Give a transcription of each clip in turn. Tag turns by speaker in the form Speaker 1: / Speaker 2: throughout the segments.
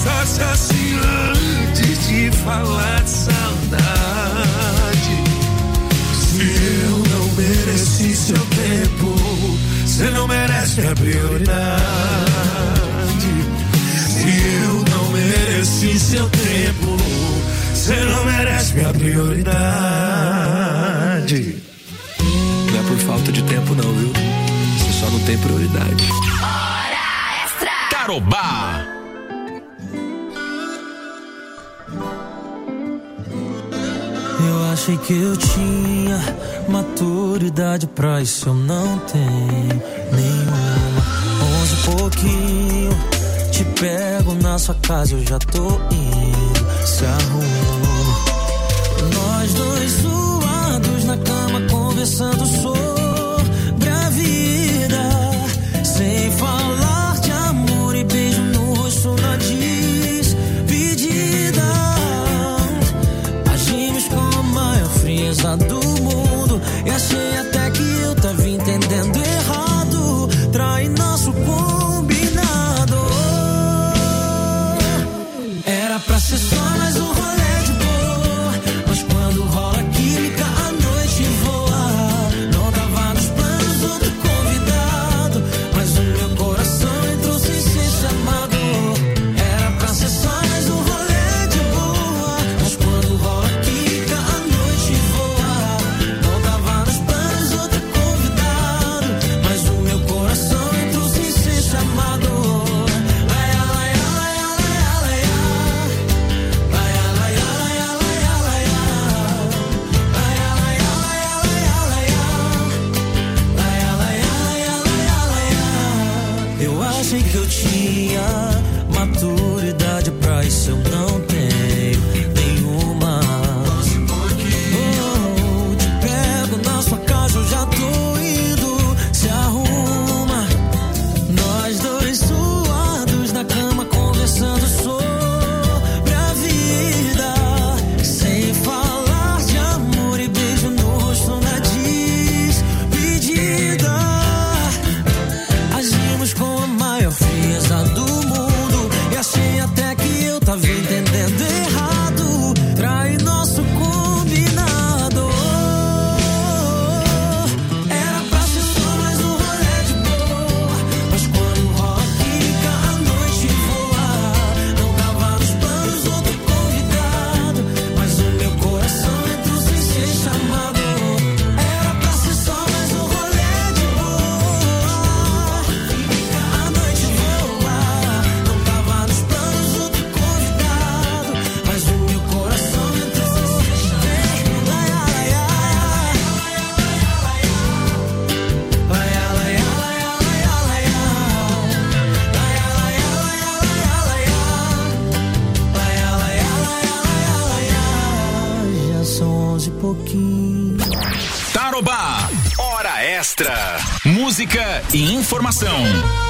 Speaker 1: pensasse assim antes de falar de saudade. Se eu não mereci seu tempo, você não merece a prioridade. Se eu não mereci seu tempo, você não merece minha prioridade. Não é por falta de tempo não, viu? Você só não tem prioridade.
Speaker 2: Hora Extra!
Speaker 3: Tarobá.
Speaker 4: Eu achei que eu tinha maturidade pra isso, eu não tenho nenhuma. 11 e pouquinho, te pego na sua casa, eu já tô indo, se arruma. Nós dois suados na cama, conversando sobre a vida, sem falar de amor e beijo no rosto na despedida. Agimos com a maior frieza do mundo e achei até que eu tava entendendo errado. Trai nosso combinado. Era pra ser só mais um rolê de boa, mas quando rola química a noite voa. Não tava nos planos outro convidado, mas o meu coração entrou sem ser chamado. Era pra ser só mais um rolê de boa, mas quando rola química a noite voa. Não tava nos planos outro convidado, mas o meu coração entrou sem ser chamado. Eu achei que eu tinha maturidade pra isso, eu não tenho nenhuma. Oh, te pego na sua casa, eu já tô indo, se arruma. Nós dois suados na cama, conversando sobre a vida, sem falar de amor e beijo no rosto na despedida. Agimos com a maior frieza do mundo e achei até que eu tava entendendo errado. Trai nosso combinado. Era pra ser só mais um rolê de boa, mas quando rola química a noite voa. Não tava nos planos outro convidado, mas o meu coração entrou sem ser chamado. Era pra ser só mais um rolê de boa, a noite voa. Não tava nos planos outro convidado, mas o meu coração entrou sem ser chamado. Já são 11 e pouquinho.
Speaker 3: Tarobá. Hora Extra. Música e informação.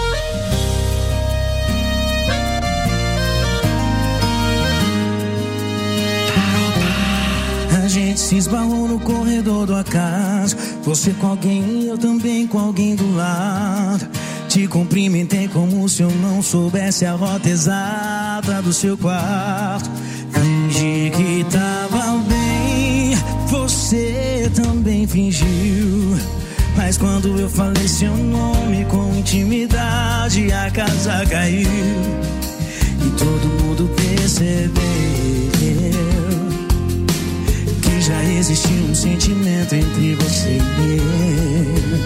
Speaker 5: A gente se esbarrou no corredor do acaso, você com alguém e eu também com alguém do lado. Te cumprimentei como se eu não soubesse a rota exata do seu quarto. Fingi que tava bem, você também fingiu. Mas quando eu falei seu nome com intimidade, a casa caiu e todo mundo percebeu que já existia um sentimento entre você e eu.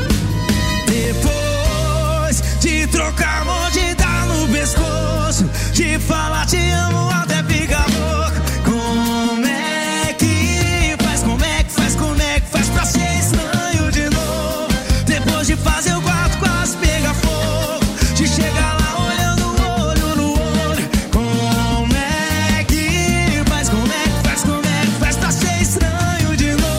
Speaker 5: Depois de trocar mordida no pescoço, de falar te amo até ficar louco. Como é que faz, como é que faz, como é que faz pra ser estranho de novo? Depois de fazer o quarto quase pegar fogo, de chegar lá olhando olho no olho. Como é que faz, como é que faz, como é que faz pra ser estranho de novo?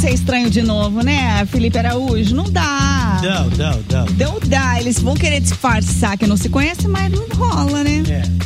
Speaker 6: ser estranho de novo, né, Felipe Araújo? Não dá. Não dá. Eles vão querer disfarçar que não se conhece, mas não rola, né?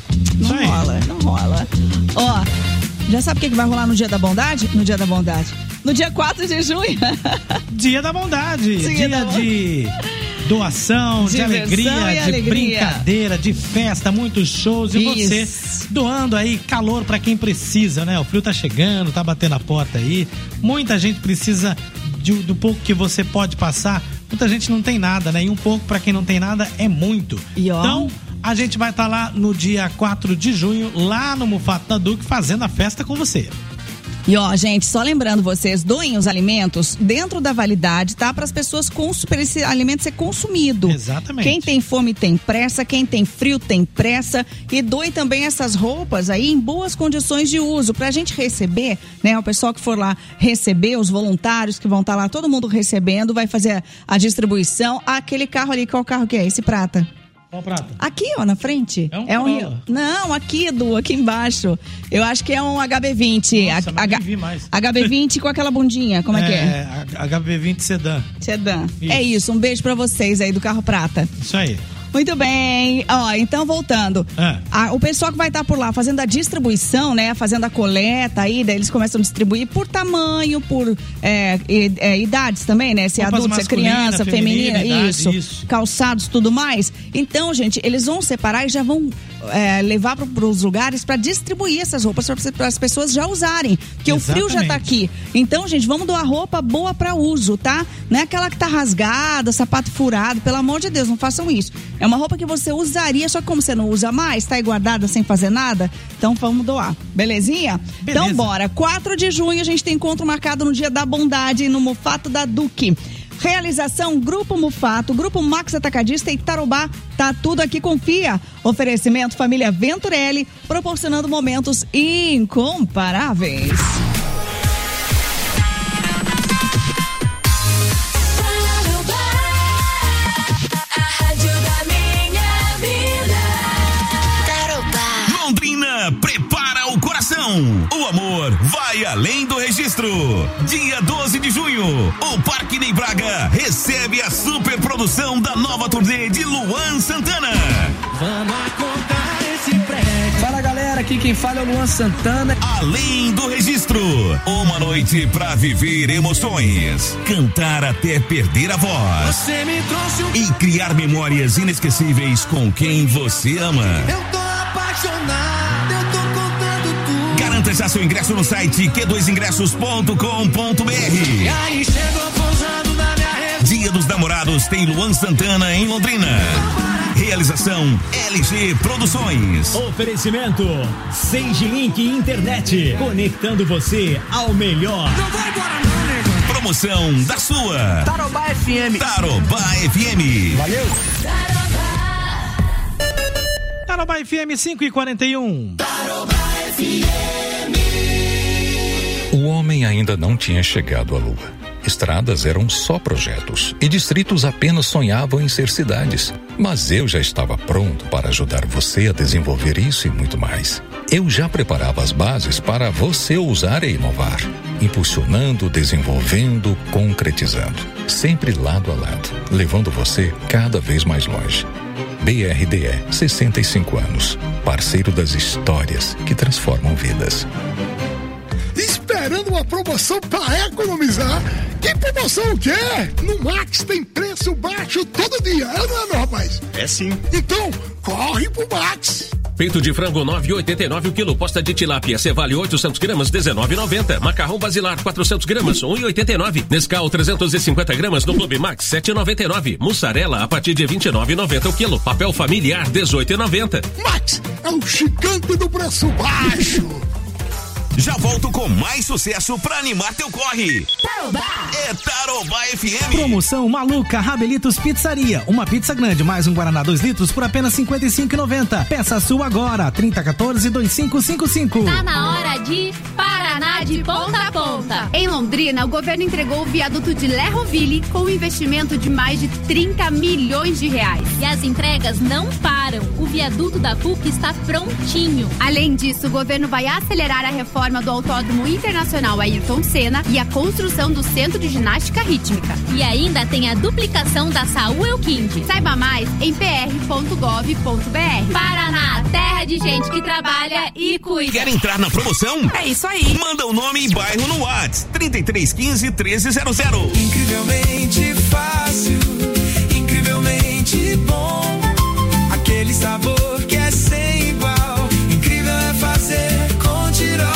Speaker 6: Não rola. Ó, já sabe o que vai rolar no Dia da Bondade? No dia 4 de junho.
Speaker 5: Dia da Bondade. Dia de doação, de alegria, de brincadeira, de festa, muitos shows. E você doando aí calor pra quem precisa, né? O frio tá chegando, tá batendo a porta aí. Muita gente precisa do pouco que você pode passar. Muita gente não tem nada, né? E um pouco pra quem não tem nada é muito. Então, a gente vai estar lá no dia 4 de junho, lá no Mufato da Duque, fazendo a festa com você.
Speaker 6: E ó, gente, só lembrando vocês, doem os alimentos dentro da validade, tá? Para as pessoas para esse alimento ser consumido.
Speaker 5: Exatamente.
Speaker 6: Quem tem fome tem pressa, quem tem frio tem pressa. E doe também essas roupas aí em boas condições de uso, pra gente receber, né? O pessoal que for lá receber, os voluntários que vão estar lá, todo mundo recebendo, vai fazer a distribuição. Aquele carro ali, qual carro que é? Esse prata.
Speaker 5: Qual prata?
Speaker 6: Aqui, ó, na frente.
Speaker 5: É um
Speaker 6: Não, aqui embaixo. Eu acho que é um HB20.
Speaker 5: Nossa, mas nem vi mais.
Speaker 6: HB20 com aquela bundinha, como é que é?
Speaker 5: HB20 Sedan.
Speaker 6: Isso. É isso, um beijo pra vocês aí do carro prata.
Speaker 5: Isso aí.
Speaker 6: Muito bem, ó, então voltando, o pessoal que vai estar por lá fazendo a distribuição, né, fazendo a coleta aí, daí eles começam a distribuir por tamanho, por idades também, né, se é adulto, se é criança, feminina, isso, calçados, tudo mais. Então, gente, eles vão separar e já vão levar para os lugares para distribuir essas roupas para as pessoas já usarem, porque o frio já tá aqui. Então, gente, vamos doar roupa boa para uso, tá? Não é aquela que tá rasgada, sapato furado, pelo amor de Deus, não façam isso. É uma roupa que você usaria, só que como você não usa mais, tá aí guardada sem fazer nada, então vamos doar, belezinha? Beleza. Então bora, 4 de junho a gente tem encontro marcado no Dia da Bondade no Mufato da Duque. Realização Grupo Mufato, Grupo Max Atacadista e Tarobá, tá tudo aqui, confia. Oferecimento Família Venturelli, proporcionando momentos incomparáveis.
Speaker 3: Prepara o coração. O amor vai além do registro. Dia 12 de junho, o Parque Ney Braga recebe a super produção da nova turnê de Luan Santana.
Speaker 4: Vamos acordar esse prédio.
Speaker 7: Fala galera, aqui quem fala é o Luan Santana.
Speaker 3: Além do registro, uma noite pra viver emoções, cantar até perder a voz.
Speaker 4: Você me trouxe
Speaker 3: e criar memórias inesquecíveis com quem você ama.
Speaker 4: Eu tô apaixonado, eu tô contando tudo.
Speaker 3: Garanta já seu ingresso no site q2ingressos.com.br.
Speaker 4: E aí chegou pousando na minha rede.
Speaker 3: Dia dos Namorados tem Luan Santana em Londrina. Realização LG Produções.
Speaker 8: Oferecimento Sage Link Internet, conectando você ao melhor.
Speaker 4: Não vai embora não, nego.
Speaker 3: Promoção da sua
Speaker 7: Tarobá FM.
Speaker 3: Tarobá FM.
Speaker 7: Valeu.
Speaker 5: Tarobá FM 5h41.
Speaker 4: Tarobá FM.
Speaker 9: O homem ainda não tinha chegado à Lua. Estradas eram só projetos e distritos apenas sonhavam em ser cidades. Mas eu já estava pronto para ajudar você a desenvolver isso e muito mais. Eu já preparava as bases para você ousar e inovar, impulsionando, desenvolvendo, concretizando, sempre lado a lado, levando você cada vez mais longe. BRDE, 65 anos, parceiro das histórias que transformam vidas.
Speaker 10: Esperando uma promoção para economizar? Que promoção o quê? No Max tem preço baixo todo dia, não é, meu rapaz?
Speaker 11: É sim.
Speaker 10: Então, corre pro Max.
Speaker 11: Peito de frango 9,89 o quilo. Posta de tilápia Cevale 800 gramas 19,90. Macarrão basilar 400 gramas 1,89. Nescau 350 gramas no Clube Max 7,99. Mussarela a partir de 29,90 o quilo. Papel familiar 18,90.
Speaker 10: Max é o gigante do preço baixo.
Speaker 3: Já volto com mais sucesso pra animar teu corre.
Speaker 2: Tarobá.
Speaker 3: É Tarobá FM.
Speaker 5: Promoção maluca Rabelitos Pizzaria. Uma pizza grande mais um Guaraná 2 litros por apenas R$ 55,90. Peça a sua agora, 3014-2555.
Speaker 2: Tá na hora de Paraná de ponta a ponta.
Speaker 12: Em Londrina, o governo entregou o viaduto de Lerroville com um investimento de mais de 30 milhões de reais.
Speaker 2: E as entregas não param. falaram, o viaduto da PUC está prontinho.
Speaker 12: Além disso, o governo vai acelerar a reforma do Autódromo Internacional Ayrton Senna e a construção do Centro de Ginástica Rítmica.
Speaker 2: E ainda tem a duplicação da Saúl Elquinde.
Speaker 12: Saiba mais em pr.gov.br.
Speaker 2: Paraná, terra de gente que trabalha e cuida.
Speaker 3: Quer entrar na promoção?
Speaker 12: É isso aí.
Speaker 3: Manda o nome e bairro no WhatsApp 3315-1300.
Speaker 4: Incrivelmente fácil, incrivelmente bom. Aquele sabor que é sem igual. Incrível é fazer com Tirol.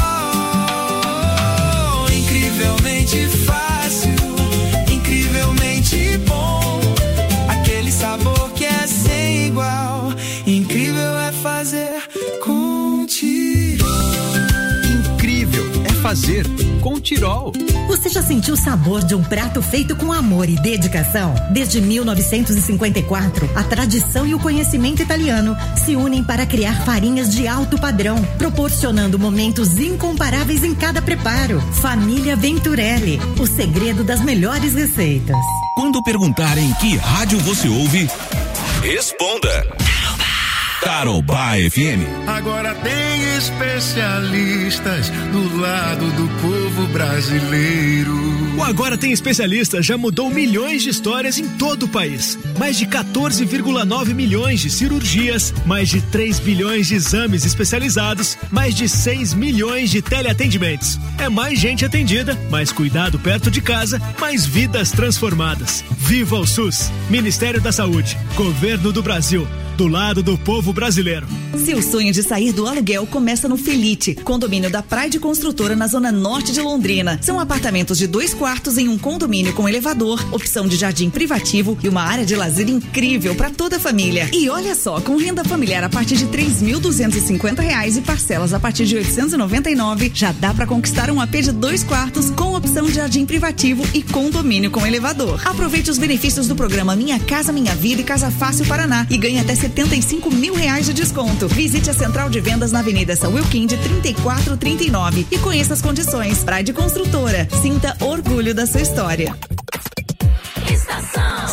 Speaker 4: Incrivelmente fácil, incrivelmente bom. Aquele sabor que é sem igual. Incrível é fazer com Tirol.
Speaker 13: Incrível é fazer com Tirol.
Speaker 14: Você já sentiu o sabor de um prato feito com amor e dedicação? Desde 1954, a tradição e o conhecimento italiano se unem para criar farinhas de alto padrão, proporcionando momentos incomparáveis em cada preparo. Família Venturelli, o segredo das melhores receitas.
Speaker 3: Quando perguntarem que rádio você ouve, responda. Tarobá FM.
Speaker 1: Agora tem especialistas do lado do povo brasileiro.
Speaker 15: O Agora Tem Especialistas já mudou milhões de histórias em todo o país. Mais de 14,9 milhões de cirurgias, mais de 3 bilhões de exames especializados, mais de 6 milhões de teleatendimentos. É mais gente atendida, mais cuidado perto de casa, mais vidas transformadas. Viva o SUS! Ministério da Saúde, Governo do Brasil. Do lado do povo brasileiro.
Speaker 6: Seu sonho de sair do aluguel começa no Felite, condomínio da Pride Construtora na zona norte de Londrina. São apartamentos de 2 quartos em um condomínio com elevador, opção de jardim privativo e uma área de lazer incrível para toda a família. E olha só, com renda familiar a partir de R$ 3.250 e parcelas a partir de R$ 899, já dá para conquistar um AP de 2 quartos com opção de jardim privativo e condomínio com elevador. Aproveite os benefícios do programa Minha Casa Minha Vida e Casa Fácil Paraná e ganhe até R$75 mil de desconto. Visite a central de vendas na Avenida Saúl Elquinde 3439 e conheça as condições. Pride Construtora, sinta orgulho da sua história.
Speaker 3: Estação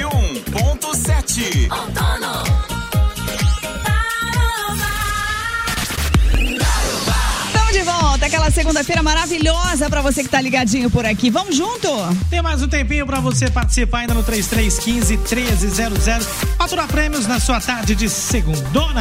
Speaker 3: 101.7
Speaker 2: Outono.
Speaker 6: Estamos de volta, aquela segunda-feira maravilhosa pra você que tá ligadinho por aqui. Vamos junto?
Speaker 16: Tem mais um tempinho pra você participar ainda no 3315-1300. Faturar prêmios na sua tarde de segundona.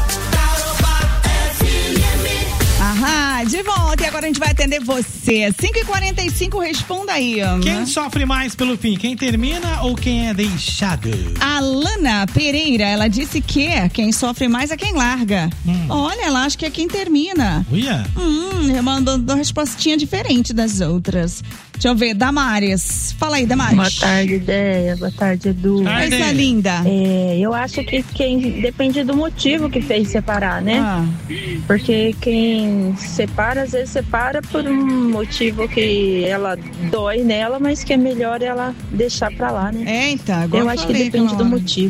Speaker 6: Aham, de volta e agora a gente vai atender você. 5h45, responda aí.
Speaker 16: Quem sofre mais pelo fim? Quem termina ou quem é deixado?
Speaker 6: A Lana Pereira, ela disse que quem sofre mais é quem larga. Olha, ela acha que é quem termina.
Speaker 16: Uia?
Speaker 6: Mandou uma respostinha diferente das outras. Deixa eu ver, Damares. Fala aí, Damares.
Speaker 17: Boa tarde, Ideia. Boa tarde, Edu.
Speaker 6: Oi, sua linda.
Speaker 17: Eu acho que quem depende do motivo que fez separar, né? Porque quem separa, às vezes separa por um motivo que ela dói nela, mas que é melhor ela deixar pra lá, né?
Speaker 6: Eita,
Speaker 17: eu acho que depende do motivo.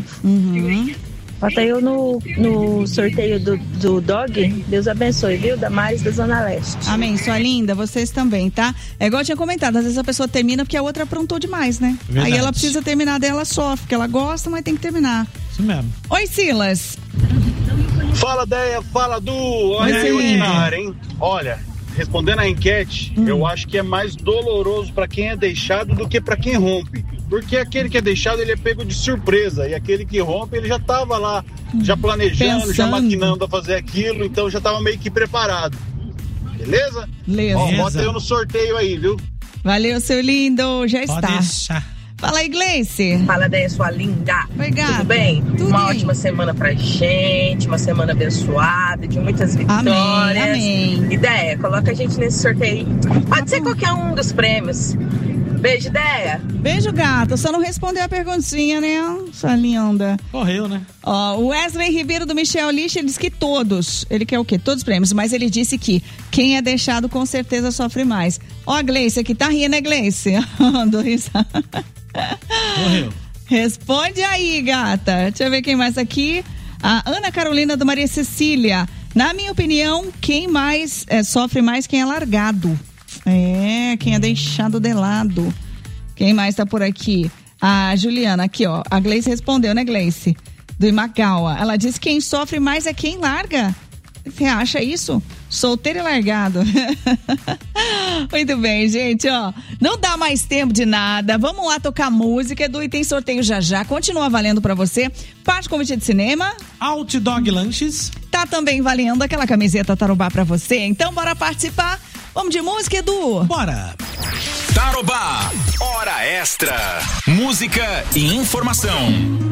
Speaker 17: Até eu no sorteio do Dog, Deus abençoe, viu? Damares da Zona Leste.
Speaker 6: Amém, sua linda, vocês também, tá? É igual eu tinha comentado, às vezes a pessoa termina porque a outra aprontou demais, né?
Speaker 16: Verdade.
Speaker 6: Aí ela precisa terminar dela sofre, porque ela gosta, mas tem que terminar.
Speaker 16: Isso mesmo.
Speaker 6: Oi, Silas.
Speaker 18: Fala, Deia, fala, Du. Olha aí na área, hein? Olha, respondendo a enquete, eu acho que é mais doloroso pra quem é deixado do que pra quem rompe. Porque aquele que é deixado, ele é pego de surpresa. E aquele que rompe, ele já tava lá, já planejando, já maquinando a fazer aquilo. Então já tava meio que preparado. Beleza?
Speaker 6: Beleza.
Speaker 18: Ó, bota eu no sorteio aí, viu?
Speaker 6: Valeu, seu lindo. Já
Speaker 16: Pode
Speaker 6: está.
Speaker 16: deixar.
Speaker 6: Fala aí, Gleice.
Speaker 19: Fala, Deia, sua linda.
Speaker 6: Oi, gata.
Speaker 19: Tudo bem?
Speaker 6: Tudo
Speaker 19: uma
Speaker 6: bem.
Speaker 19: ótima semana pra gente, uma semana abençoada, de muitas vitórias.
Speaker 6: Amém.
Speaker 19: Ideia, coloca a gente nesse sorteio. Pode ser qualquer um dos prêmios. Beijo, Ideia.
Speaker 6: Beijo, gata. Só não respondeu a perguntinha, né? Sua linda.
Speaker 16: Correu, né?
Speaker 6: Ó, o Wesley Ribeiro do Michel Lix, ele diz que todos. Ele quer o quê? Todos os prêmios. Mas ele disse que quem é deixado com certeza sofre mais. Ó, a Gleice aqui tá rindo, né, Gleice? Do risada.
Speaker 16: Morreu.
Speaker 6: Responde aí, gata. Deixa eu ver quem mais aqui. A Ana Carolina do Maria Cecília. Na minha opinião, quem mais sofre mais quem é largado. Quem é deixado de lado. Quem mais tá por aqui? A Juliana, aqui ó. A Gleice respondeu, né, Gleice? do Imagawa. Ela diz que quem sofre mais é quem larga. Você acha isso? Solteiro e largado. Muito bem, gente, ó. Não dá mais tempo de nada. Vamos lá tocar música, Edu, e tem sorteio já. Continua valendo pra você. Parte convite de cinema.
Speaker 16: Outdog Lanches.
Speaker 6: Tá também valendo aquela camiseta Tarobá pra você. Então, bora participar. Vamos de música, Edu?
Speaker 16: Bora.
Speaker 3: Tarobá, hora extra. Música e informação.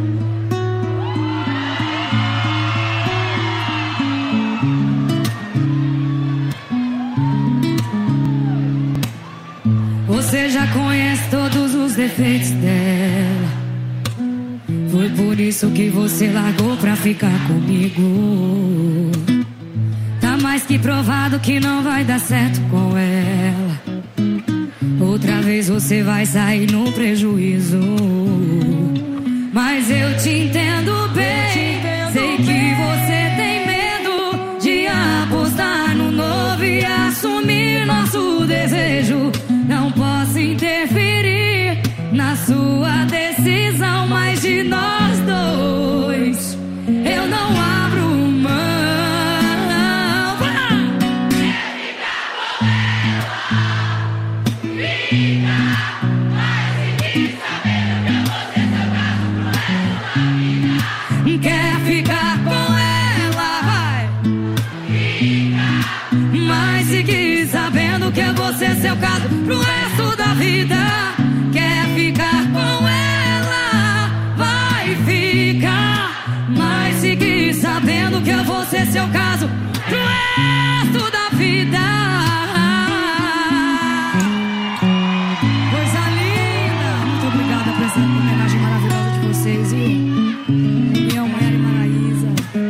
Speaker 20: Você já conhece todos os defeitos dela. Foi por isso que você largou pra ficar comigo. Tá mais que provado que não vai dar certo com ela. Outra vez você vai sair no prejuízo. Mas eu te entendo bem. Sei que você tem medo de apostar no novo e assumir nosso desejo. Não posso interferir na sua decisão, mas de nós dois eu não abro mão. Quer ficar com ela? Fica, mas fique sabendo que eu vou ser seu caso pro resto da vida. Quer ficar com ela? Vai. Fica, mas fique sabendo que eu vou ser seu caso pro resto da vida. Quer ficar com ela? Vai ficar, mas fique sabendo que eu vou ser seu caso pro resto da vida. Coisa linda. Muito obrigada por essa homenagem maravilhosa de vocês, viu? Meu Maiara e Maraísa.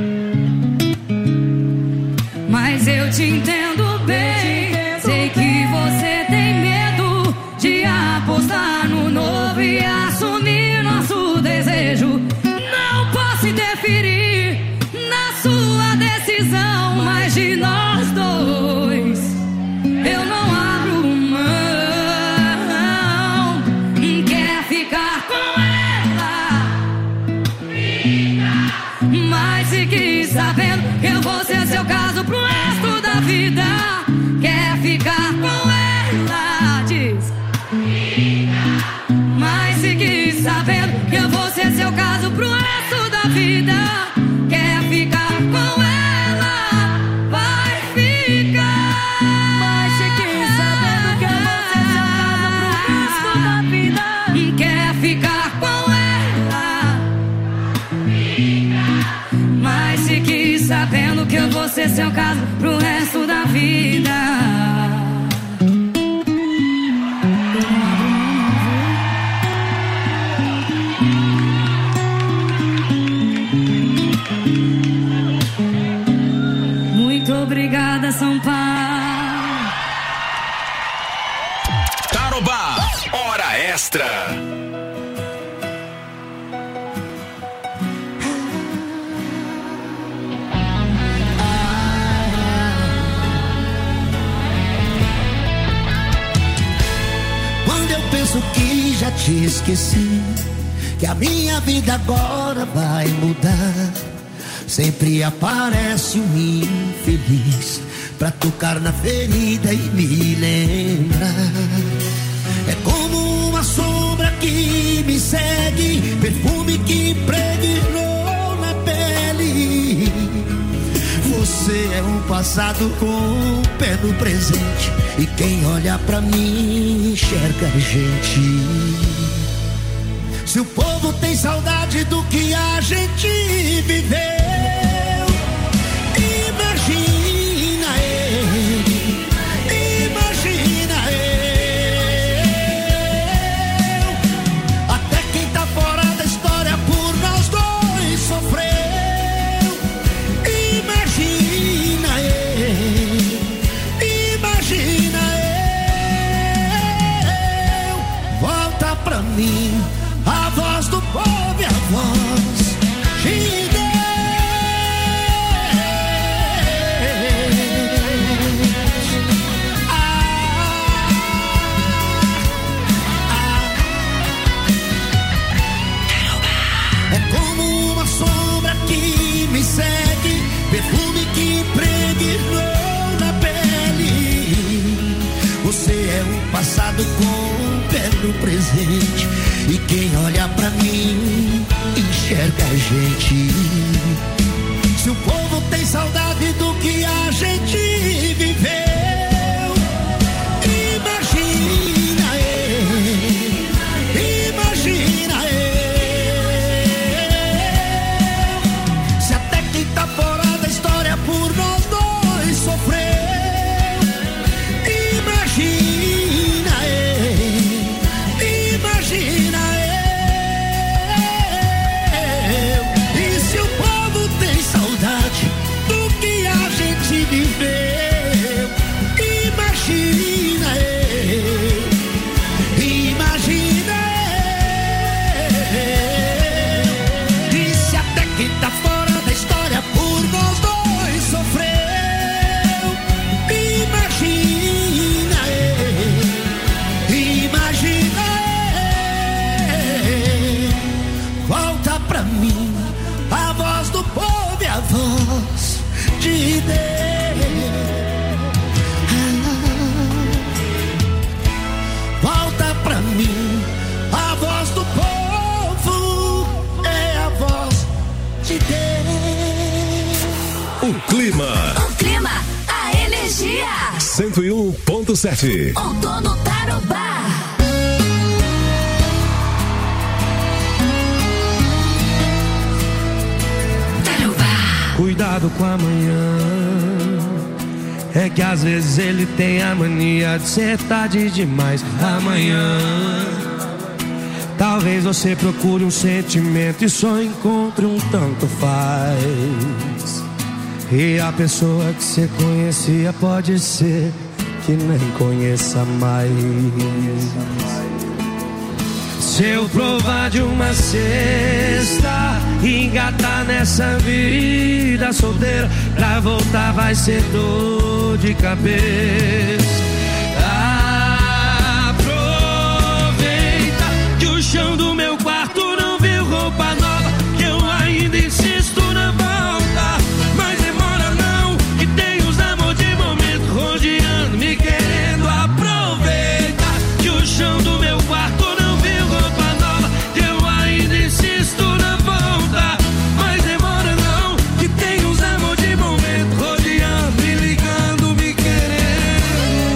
Speaker 20: Mas eu te entendo bem. Sei que você tem medo de apostar no novo e assumir nosso desejo. Não posso interferir na sua decisão, mas de nós dois eu não abro mão. Quer ficar com ela? Fica, mas fique sabendo que eu vou ser seu caso pro resto da vida. Quer ficar com ela? Diz. Fica, mas fique sabendo que eu vou ser seu caso pro resto da vida. Quer ficar com ela? Vai ficar, mas fique sabendo que eu vou ser seu caso pro resto da vida. Quer ficar com ela? Fica, mas fique sabendo que eu vou ser seu caso pro resto da vida. Muito obrigada, São Paulo.
Speaker 3: Tarobá, hora extra.
Speaker 21: Quando eu penso que já te esqueci, que a minha vida agora vai mudar, sempre aparece um infeliz pra tocar na ferida e me lembrar. É como uma sombra que me segue, perfume que impregnou na pele. Você é um passado com o pé no presente, e quem olha pra mim enxerga a gente. Se o povo tem saudade do que a gente viveu, imagina ele, imagina eu. Até quem tá fora da história por nós dois sofreu. Imagina ele, imagina eu. Volta pra mim a voz do povo e a voz de Deus. Você é o passado com o pé no presente. E quem olha pra mim enxerga a gente. Se o povo tem saudade do que a gente viveu, imagina eu, imagina eu. Se até quem tá fora da história por nós dois sofreu, imagina eu, imagina eu. E se o povo tem saudade do que a gente viveu, imagina eu, imagina eu. E se até quem tá fora da história por nós dois sofreu, imagina eu, imagina eu. Volta pra mim a voz do povo e a voz de Deus. Volta pra mim a voz do povo, é a voz de Deus.
Speaker 8: O clima.
Speaker 20: O clima, a energia.
Speaker 8: 101.7.
Speaker 20: Outono Tarobá.
Speaker 22: Cuidado com amanhã, é que às vezes ele tem a mania de ser tarde demais. Amanhã, talvez você procure um sentimento e só encontre um tanto faz. E a pessoa que você conhecia pode ser que nem conheça mais. Se eu provar de uma cesta, engatar nessa vida solteira, pra voltar vai ser dor de cabeça. Aproveita que o chão do meu quarto não viu roupa nova, que eu ainda insisto na volta. Mas demora não, que tem os amor de momento rodeando, me querendo. Aproveita que o chão do meu quarto não viu roupa nova, que eu ainda insisto na volta. Mas demora não, que tem os amor de momento rodeando, me ligando, me querendo.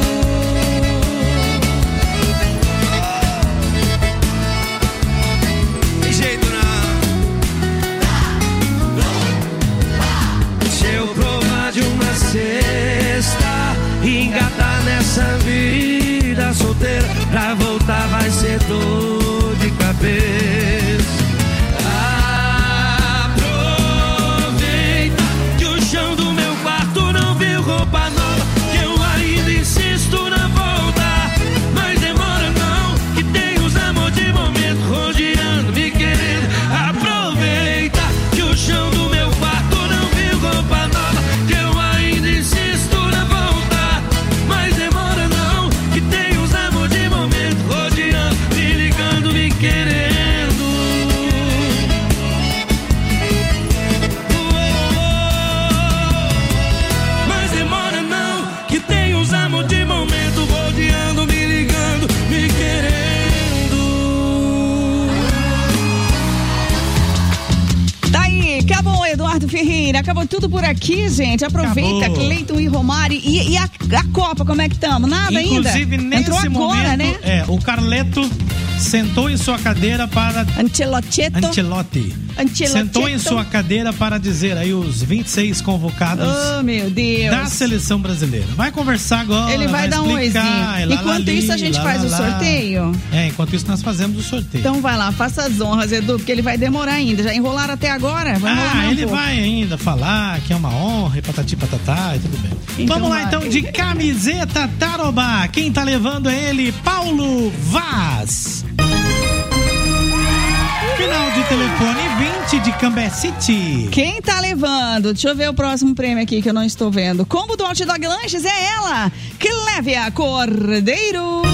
Speaker 22: Tem jeito não. Se eu provar de uma cesta, engatar nessa vida solteira, pra voltar vai ser dor de cabeça. Aproveita que o chão do meu quarto não viu roupa nova, que eu ainda insisto na volta. Mas demora não, que tem os amor de momento rodeando, me querendo. Aproveita que o chão do meu quarto não viu roupa nova, que eu ainda insisto na volta. Mas demora não, que tem os amor de momento rodeando, me ligando, me querendo. Mas demora não, que tem os amor de momento rodeando, me ligando, me querendo.
Speaker 6: Daí, acabou, Eduardo Ferreira. Acabou tudo por aqui, gente. Aproveita,
Speaker 16: Acabou.
Speaker 6: Cleiton e Romário. E a Copa, como é que estamos? Nada
Speaker 16: Inclusive,
Speaker 6: ainda?
Speaker 16: nesse
Speaker 6: Entrou agora,
Speaker 16: momento,
Speaker 6: né?
Speaker 16: o Carleto sentou em sua cadeira para... Ancelotti. Sentou em sua cadeira para dizer aí os 26 convocados
Speaker 6: Oh, meu Deus.
Speaker 16: da seleção brasileira. Vai conversar agora.
Speaker 6: Ele vai dar um
Speaker 16: explicar,
Speaker 6: oizinho. Enquanto isso, a gente faz o sorteio?
Speaker 16: Enquanto isso, nós fazemos o sorteio.
Speaker 6: Então vai lá, faça as honras, Edu, porque ele vai demorar ainda. Já enrolaram até agora? Vai enrolar mais um
Speaker 16: ele
Speaker 6: pouco.
Speaker 16: vai ainda falar que é uma honra e patati patatá e tudo bem.
Speaker 6: Então
Speaker 16: Vamos lá,
Speaker 6: vai.
Speaker 16: então, de camiseta Tarobá. Quem tá levando é ele, Paulo Vaz. Final de telefone 20 de Cambé City.
Speaker 6: Quem tá levando? Deixa eu ver o próximo prêmio aqui que eu não estou vendo. Combo do Hot Dog Lanches é ela, Clévia Cordeiro. Uhul!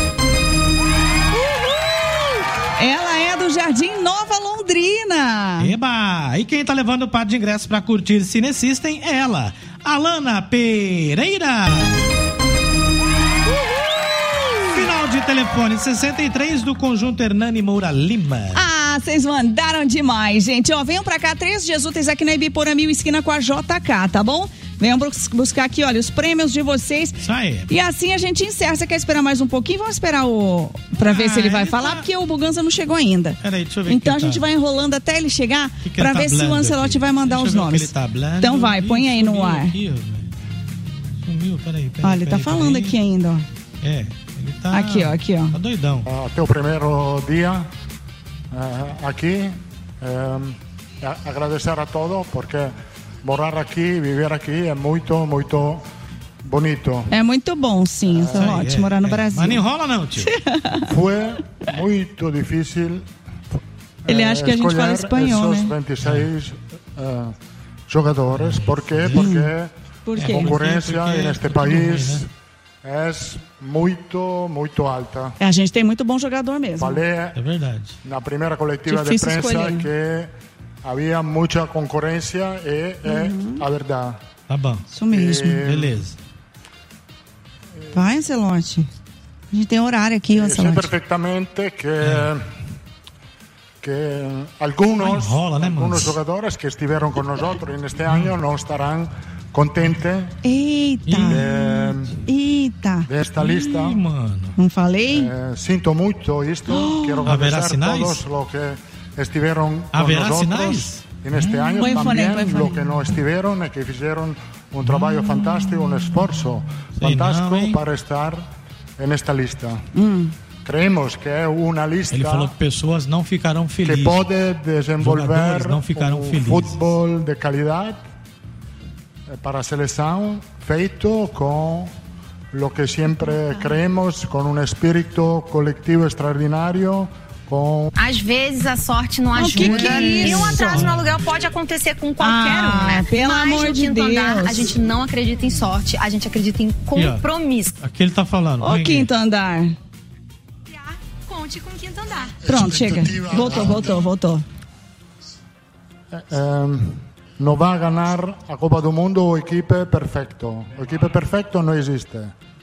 Speaker 6: Ela é do Jardim Nova Londrina.
Speaker 16: Eba! E quem tá levando o par de ingressos pra curtir Cine System é ela, Alana Pereira.
Speaker 6: Uhul!
Speaker 16: telefone 63 do Conjunto Hernani Moura Lima.
Speaker 6: Ah, vocês mandaram demais, gente. Ó, venham pra cá, 3 dias úteis aqui na Ibiporã 1000, esquina com a JK, tá bom? Venham buscar aqui, olha, os prêmios de vocês.
Speaker 16: Isso aí.
Speaker 6: E assim a gente encerra. Você quer esperar mais um pouquinho? Vamos esperar pra ver se ele vai falar, porque o Buganza não chegou ainda.
Speaker 16: Peraí, deixa eu ver.
Speaker 6: Então a gente vai enrolando até ele chegar pra ver se o Ancelotti vai mandar os nomes.
Speaker 16: Então
Speaker 6: vai, põe aí no ar.
Speaker 16: Sumiu, peraí.
Speaker 6: Olha, ele tá falando aqui ainda, ó.
Speaker 16: É, ele tá...
Speaker 6: Aqui, ó.
Speaker 16: Tá doidão.
Speaker 18: Até o primeiro dia aqui, agradecer a todos, porque morar aqui, viver aqui é muito, muito bonito.
Speaker 6: É muito bom, sim, Ancelotti, morar no Brasil.
Speaker 16: Mas não enrola não, tio.
Speaker 18: Foi muito difícil.
Speaker 6: Ele acha que a gente fala espanhol,
Speaker 18: esses
Speaker 6: né?
Speaker 18: 26 jogadores. Por quê? Porque a concorrência neste país é muito, muito alta.
Speaker 6: A gente tem muito bom jogador mesmo.
Speaker 18: Falei
Speaker 16: é verdade.
Speaker 18: Na primeira coletiva de prensa que havia muita concorrência e é a verdade.
Speaker 16: Tá bom.
Speaker 6: Isso mesmo.
Speaker 16: Beleza.
Speaker 6: Vai, Ancelotti. A gente tem horário aqui, Ancelotti.
Speaker 18: Sei perfeitamente que algunos jogadores que estiveram con nosotros neste ano não estarão contentes desta lista.
Speaker 6: Não falei?
Speaker 18: Sinto muito isto. Quero agradecer a todos os que estiveram con nosotros neste ano, também os que não estiveram e que fizeram trabalho fantástico, esforço fantástico para estar nesta lista. Creemos que é uma lista.
Speaker 16: Ele falou que pessoas não ficarão felizes.
Speaker 18: Que pode desenvolver
Speaker 16: não ficarão felizes.
Speaker 18: Futebol de qualidade para a seleção, feito com o que sempre creemos, com espírito coletivo extraordinário.
Speaker 7: Às vezes a sorte não ajuda.
Speaker 6: Que é isso?
Speaker 7: E um atraso no aluguel pode acontecer com qualquer um, né?
Speaker 6: Pelo amor de Deus.
Speaker 7: Andar, a gente não acredita em sorte, a gente acredita em compromisso.
Speaker 16: Aqui ele tá falando.
Speaker 6: O quinto andar.
Speaker 7: Conte com o quinto andar.
Speaker 6: Pronto, chega. Voltou.
Speaker 18: Não vai ganhar a Copa do Mundo o equipe perfeito. O equipe perfeito não existe.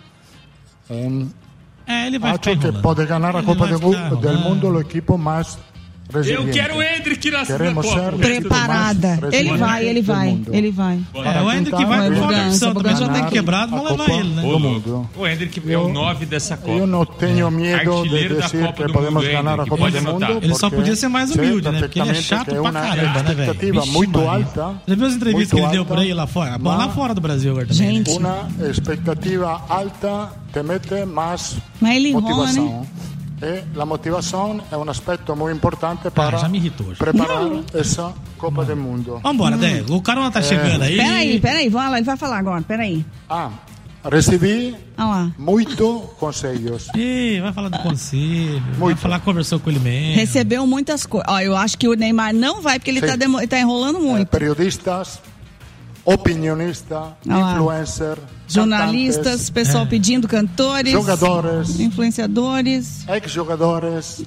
Speaker 16: Ele vai
Speaker 18: Acho que pode ganhar a Copa do Mundo o equipe mais resiliente.
Speaker 8: Eu quero o Hendrick na
Speaker 18: Copa.
Speaker 6: Preparada. Ele vai.
Speaker 16: O Hendrick vai pro Conexão, também já tem quebrado, vamos levar ele, né?
Speaker 8: O Hendrick é o 9 dessa Copa.
Speaker 18: Eu não tenho medo de dizer que podemos ganhar a Copa do Mundo.
Speaker 16: Ele só podia ser mais humilde, né? Porque ele é chato pra caramba, né, velho?
Speaker 18: Expectativa muito alta.
Speaker 16: Já viu as entrevistas que ele deu por aí lá fora? Bom, lá fora do Brasil agora também.
Speaker 6: Gente.
Speaker 18: Uma expectativa alta te mete mais
Speaker 6: motivação.
Speaker 18: E a motivação é um aspecto muito importante para preparar essa Copa do Mundo.
Speaker 16: Vambora, Dé. O Carona tá chegando aí.
Speaker 6: Peraí, ele vai falar agora, peraí.
Speaker 18: Recebi muito conselhos.
Speaker 16: Vai falar do conselho. Vai falar, conversou com ele mesmo.
Speaker 6: Recebeu muitas coisas. Eu acho que o Neymar não vai, porque ele tá enrolando muito.
Speaker 18: Periodistas, opinionistas, influencer,
Speaker 6: jornalistas, cantantes, pessoal pedindo, cantores,
Speaker 18: jogadores,
Speaker 6: influenciadores,
Speaker 18: ex-jogadores,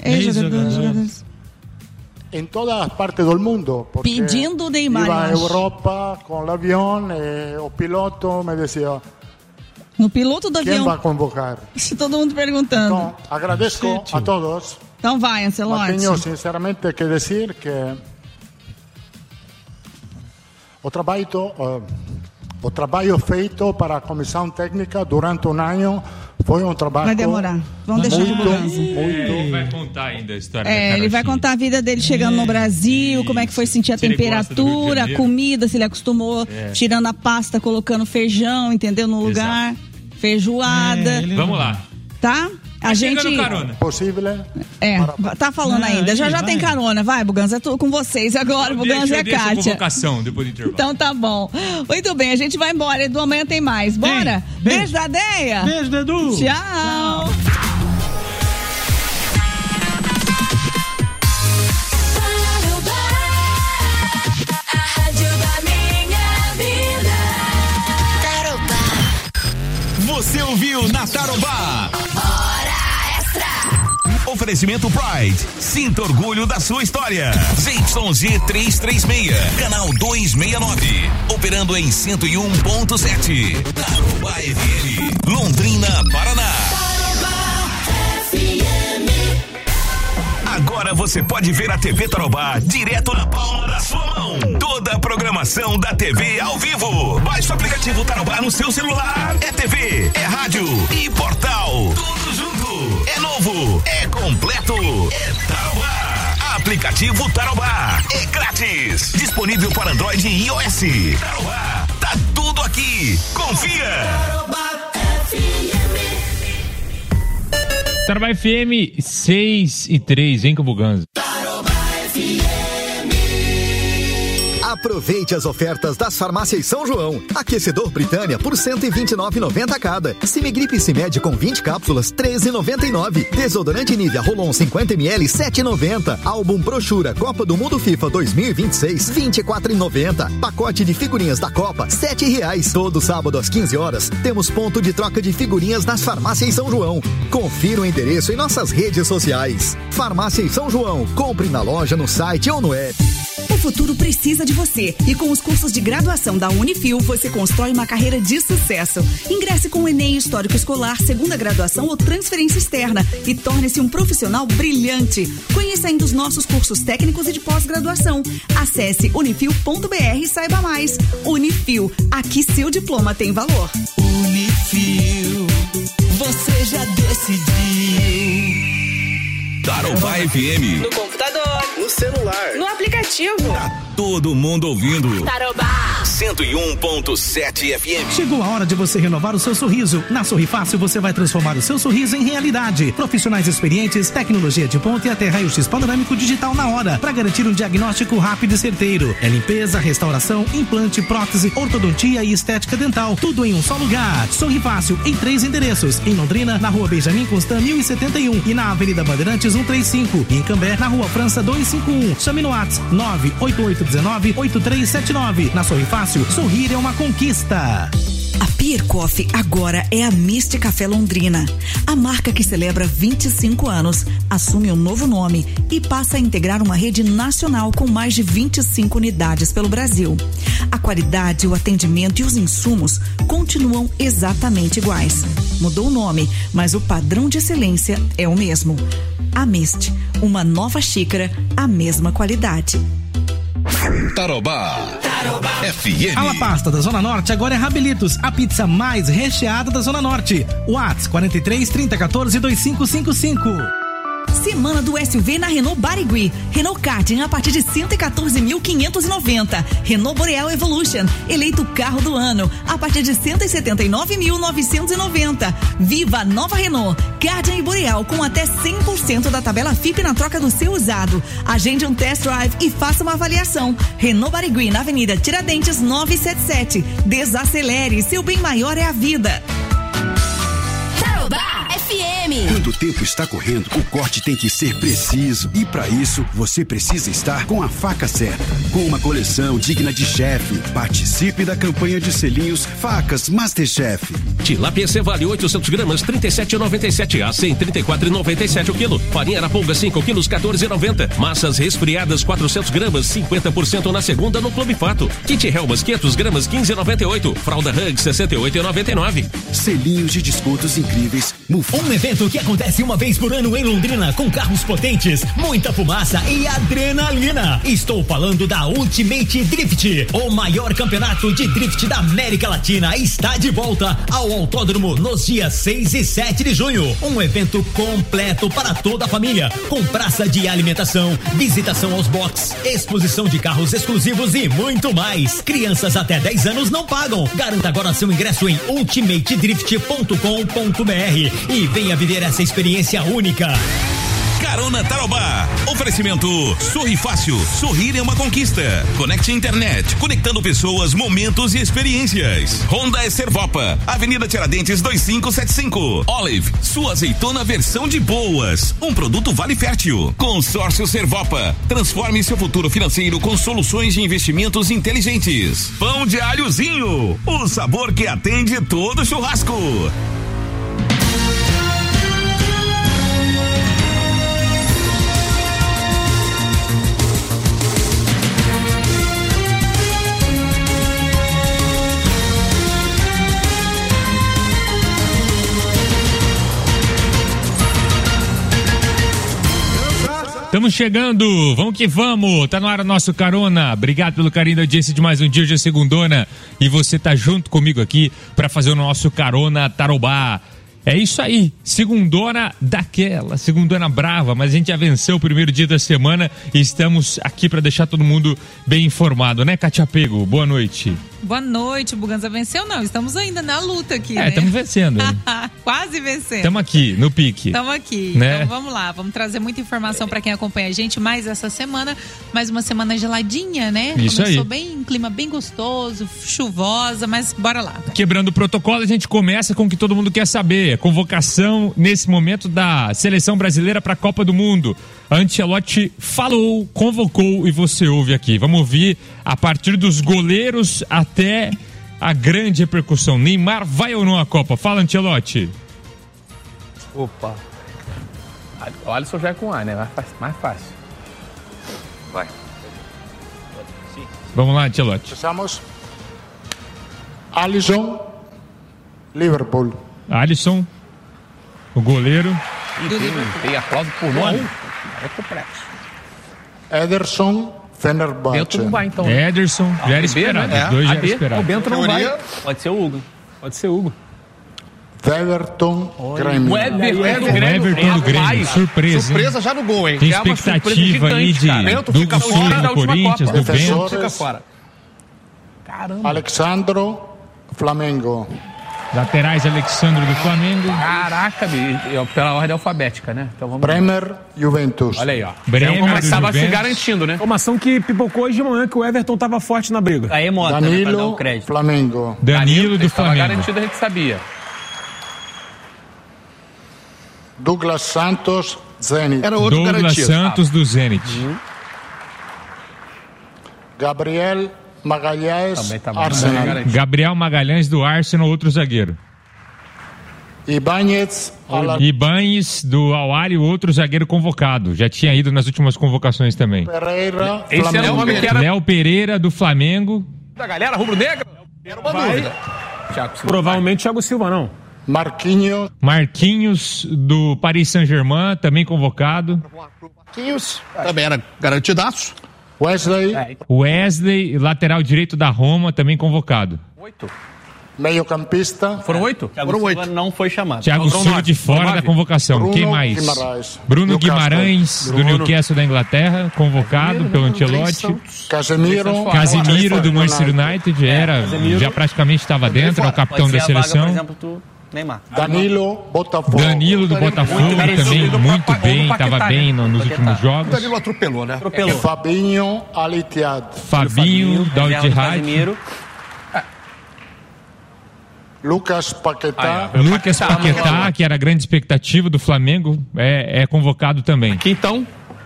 Speaker 18: em toda a parte do mundo.
Speaker 6: Pedindo o Neymar.
Speaker 18: Iba à Europa com o avião e o piloto me dizia:
Speaker 6: no piloto do avião,
Speaker 18: quem vai convocar?
Speaker 6: Todo mundo perguntando.
Speaker 18: Então, agradeço a todos.
Speaker 6: Então vai, Ancelotti.
Speaker 18: Tenho sinceramente que dizer que o trabalho feito para a comissão técnica durante um ano foi um trabalho.
Speaker 6: Vai demorar. Vamos deixar
Speaker 8: Ele vai contar ainda a história.
Speaker 6: Ele vai contar a vida dele chegando no Brasil, como é que foi sentir a temperatura, a comida, se ele acostumou tirando a pasta, colocando feijão, entendeu? No lugar, feijoada.
Speaker 8: Vamos lá.
Speaker 6: Tá? A gente.
Speaker 8: Carona.
Speaker 18: Possível.
Speaker 6: Tá falando ainda. Já tem carona. Vai, Buganza, é tudo com vocês agora. Buganza e a Kátia.
Speaker 8: Convocação depois do intervalo.
Speaker 6: Então tá bom. Muito bem, a gente vai embora. Edu, amanhã tem mais. Bora? Beijo da Deia.
Speaker 16: Beijo, Edu.
Speaker 6: Tchau.
Speaker 3: Você ouviu na Tarobá. Hora Extra. Oferecimento Pride. Sinta orgulho da sua história. ZYG 336, canal 269. Operando em 101.7. Tarobá FM. Londrina, Paraná. Tarobá FM. você pode ver a TV Tarobá direto na palma da sua mão. Toda a programação da TV ao vivo. Baixe o aplicativo Tarobá no seu celular. É TV, é rádio e portal. Tudo junto. É novo, é completo. É Tarobá. Aplicativo Tarobá. É grátis. Disponível para Android e iOS. Tarobá. Tá tudo aqui. Confia.
Speaker 8: Tarobá FM 6:03, em Campo Grande.
Speaker 9: Aproveite as ofertas das farmácias São João. Aquecedor Britânia por R$ 129,90 cada. Simigripe Cimed com 20 cápsulas, R$ 13,99. Desodorante Nivea Rolon 50 ml, R$ 7,90. Álbum Brochura Copa do Mundo FIFA 2026, R$ 24,90. Pacote de figurinhas da Copa, R$ 7,00. Todo sábado às 15 horas, temos ponto de troca de figurinhas nas farmácias São João. Confira o endereço em nossas redes sociais. Farmácias São João. Compre na loja, no site ou no app.
Speaker 11: O futuro precisa de você e com os cursos de graduação da Unifil você constrói uma carreira de sucesso. Ingresse com o Enem Histórico Escolar, segunda graduação ou transferência externa e torne-se um profissional brilhante. Conheça ainda os nossos cursos técnicos e de pós-graduação. Acesse unifil.br e saiba mais. Unifil, aqui seu diploma tem valor.
Speaker 4: Unifil, você já decidiu.
Speaker 3: Tarobá FM.
Speaker 23: No computador,
Speaker 9: no celular,
Speaker 23: no aplicativo.
Speaker 3: Tá todo mundo ouvindo.
Speaker 23: Tarobá
Speaker 3: 101.7 FM.
Speaker 15: Chegou a hora de você renovar o seu sorriso. Na Sorri Fácil você vai transformar o seu sorriso em realidade. Profissionais experientes, tecnologia de ponta e até raio-x panorâmico digital na hora, para garantir um diagnóstico rápido e certeiro. É limpeza, restauração, implante, prótese, ortodontia e estética dental. Tudo em um só lugar. Sorri Fácil em 3 endereços. Em Londrina, na Rua Benjamin Constant 1071 e na Avenida Bandeirantes 135. E em Cambé, na Rua França 251. Chame no WhatsApp 98819-8379. Na Sorri Fácil, sorrir é uma conquista.
Speaker 11: A Pier Coffee agora é a Mist Café Londrina. A marca que celebra 25 anos assume um novo nome e passa a integrar uma rede nacional com mais de 25 unidades pelo Brasil. A qualidade, o atendimento e os insumos continuam exatamente iguais. Mudou o nome, mas o padrão de excelência é o mesmo. A Mist, uma nova xícara, a mesma qualidade.
Speaker 3: Tarobá FM.
Speaker 15: A La Pasta da Zona Norte agora é Rabelitos, a pizza mais recheada da Zona Norte. WhatsApp 43 30 14 2555.
Speaker 11: Semana do SUV na Renault Barigui. Renault Karting a partir de 114.590. Renault Boreal Evolution, eleito carro do ano, a partir de 179.990. Viva a nova Renault. Karting e Boreal com até 100% da tabela FIP na troca do seu usado. Agende um test drive e faça uma avaliação. Renault Barigui na Avenida Tiradentes 977. Desacelere, seu bem maior é a vida.
Speaker 2: Tarobá FM.
Speaker 24: Quando o tempo está correndo, o corte tem que ser preciso. E para isso, você precisa estar com a faca certa. Com uma coleção digna de chefe. Participe da campanha de selinhos Facas Masterchef.
Speaker 25: Tilápia Cevale 800 gramas, 37,97. A 134,97 o quilo. Farinha Araponga 5 quilos, 14,90. Massas resfriadas 400 gramas, 50% na segunda no Clube Fato. Kit Helmas 500 gramas, 15,98. Fralda Hug 68,99.
Speaker 24: Selinhos de descontos incríveis.
Speaker 26: Um evento que acontece uma vez por ano em Londrina, com carros potentes, muita fumaça e adrenalina. Estou falando da Ultimate Drift. O maior campeonato de drift da América Latina está de volta ao autódromo nos dias 6 e 7 de junho. Um evento completo para toda a família, com praça de alimentação, visitação aos boxes, exposição de carros exclusivos e muito mais. Crianças até 10 anos não pagam. Garanta agora seu ingresso em ultimatedrift.com.br e venha viver essa experiência única.
Speaker 3: Carona Tarobá. Oferecimento Sorri Fácil. Sorrir é uma conquista. Conecte Internet. Conectando pessoas, momentos e experiências. Honda Servopa. Avenida Tiradentes 2575. Olive. Sua azeitona versão de boas. Um produto Vale Fértil. Consórcio Servopa. Transforme seu futuro financeiro com soluções de investimentos inteligentes. Pão de alhozinho. O sabor que atende todo churrasco.
Speaker 8: Estamos chegando, vamos que vamos, tá no ar o nosso carona. Obrigado pelo carinho da audiência de mais um dia, hoje é segundona. E você tá junto comigo aqui para fazer o nosso carona Tarobá. É isso aí, segundona daquela, segundona brava, mas a gente já venceu o primeiro dia da semana e estamos aqui para deixar todo mundo bem informado, né, Cátia Pego? Boa noite.
Speaker 5: Boa noite, Buganza. Venceu não, estamos ainda na luta aqui, né?
Speaker 8: Estamos vencendo.
Speaker 5: Quase vencendo.
Speaker 8: Estamos aqui, no pique.
Speaker 5: Estamos aqui,
Speaker 8: né?
Speaker 5: Então vamos lá, vamos trazer muita informação para quem acompanha a gente mais essa semana, mais uma semana geladinha, né?
Speaker 8: Isso
Speaker 5: Começou
Speaker 8: aí.
Speaker 5: bem, clima bem gostoso, chuvosa, mas bora lá.
Speaker 8: Quebrando o protocolo, a gente começa com o que todo mundo quer saber. Convocação, nesse momento, da Seleção Brasileira para a Copa do Mundo. Ancelotti falou, convocou e você ouve aqui. Vamos ouvir a partir dos goleiros até a grande repercussão. Neymar vai ou não à Copa? Fala, Ancelotti.
Speaker 10: Opa. O Alisson já é com A, né? Mais fácil. Vai.
Speaker 8: Vamos lá, Ancelotti.
Speaker 12: Começamos. Alisson, Liverpool.
Speaker 8: Alisson, o goleiro.
Speaker 10: Tem aplauso por nome. É complexo.
Speaker 12: Ederson, Fenerbahçe.
Speaker 10: Bento não vai, então.
Speaker 8: Ederson, já era esperado. Os dois já eram
Speaker 10: O
Speaker 8: esperados.
Speaker 10: Bento não vai. Pode ser o Hugo.
Speaker 12: Everton, Grêmio.
Speaker 10: O Everton
Speaker 8: do Grêmio, surpresa.
Speaker 10: Surpresa já no gol, hein?
Speaker 8: Tem
Speaker 10: É uma
Speaker 8: expectativa
Speaker 10: surpresa
Speaker 8: aí
Speaker 10: gigante,
Speaker 8: de
Speaker 10: cara. Bento
Speaker 8: do
Speaker 10: fica
Speaker 8: Sul
Speaker 10: fora
Speaker 8: do
Speaker 10: da última
Speaker 8: Corinthians,
Speaker 10: Copa.
Speaker 8: do Bento.
Speaker 10: Bento fica fora. Caramba.
Speaker 12: Alexandro, Flamengo.
Speaker 8: Laterais, Alexandre do Flamengo.
Speaker 10: Caraca, pela ordem alfabética, né? Então vamos
Speaker 12: Bremer, Juventus.
Speaker 10: Olha aí, ó.
Speaker 8: Bremer
Speaker 10: começava
Speaker 8: do
Speaker 10: se
Speaker 8: Juventus.
Speaker 10: garantindo, né?
Speaker 13: Informação que pipocou hoje de manhã que o Everton tava forte na briga.
Speaker 10: Aí, Mota, né, pra dar o crédito.
Speaker 12: Flamengo.
Speaker 8: Danilo do
Speaker 10: Estava
Speaker 8: Flamengo.
Speaker 10: garantido, a gente sabia.
Speaker 12: Douglas Santos, Zenit.
Speaker 8: Douglas Santos do Zenit.
Speaker 12: Gabriel Magalhães,
Speaker 10: Também tá bom.
Speaker 12: Arsenal.
Speaker 8: Gabriel Magalhães do Arsenal, outro zagueiro.
Speaker 12: Ibáñez,
Speaker 8: Ibáñez do Al-Ahly, outro zagueiro convocado. Já tinha ido nas últimas convocações também.
Speaker 12: Pereira,
Speaker 10: Esse era o nome que era
Speaker 8: Léo Pereira do Flamengo.
Speaker 10: da galera rubro-negra. Era uma dúvida.
Speaker 13: Provavelmente Thiago Silva, não.
Speaker 12: Marquinhos
Speaker 8: do Paris Saint-Germain, também convocado.
Speaker 12: Marquinhos também era garantidaço. Wesley,
Speaker 8: lateral direito da Roma, também convocado.
Speaker 10: 8.
Speaker 12: Meio-campista.
Speaker 10: Foram 8?
Speaker 12: Foram 8.
Speaker 10: Não foi chamado.
Speaker 8: Thiago Silva de fora da convocação.
Speaker 12: Bruno
Speaker 8: Quem mais?
Speaker 12: Guimarães.
Speaker 8: Bruno
Speaker 12: Newcastle.
Speaker 8: Guimarães, do
Speaker 12: Bruno.
Speaker 8: Newcastle da Inglaterra, convocado pelo Ancelotti. Casemiro do Manchester United, já praticamente estava dentro, é o capitão da seleção.
Speaker 10: Por exemplo, do Neymar.
Speaker 12: Danilo, Botafogo.
Speaker 8: Danilo do Botafogo também muito bem, estava bem nos últimos jogos.
Speaker 12: Danilo atropelou, né? Fabinho, Al-Ittihad.
Speaker 8: Fabinho, da Al-Ittihad.
Speaker 12: Lucas Paquetá.
Speaker 8: Lucas Paquetá, que era a grande expectativa do Flamengo, é convocado também.
Speaker 10: Aqui então.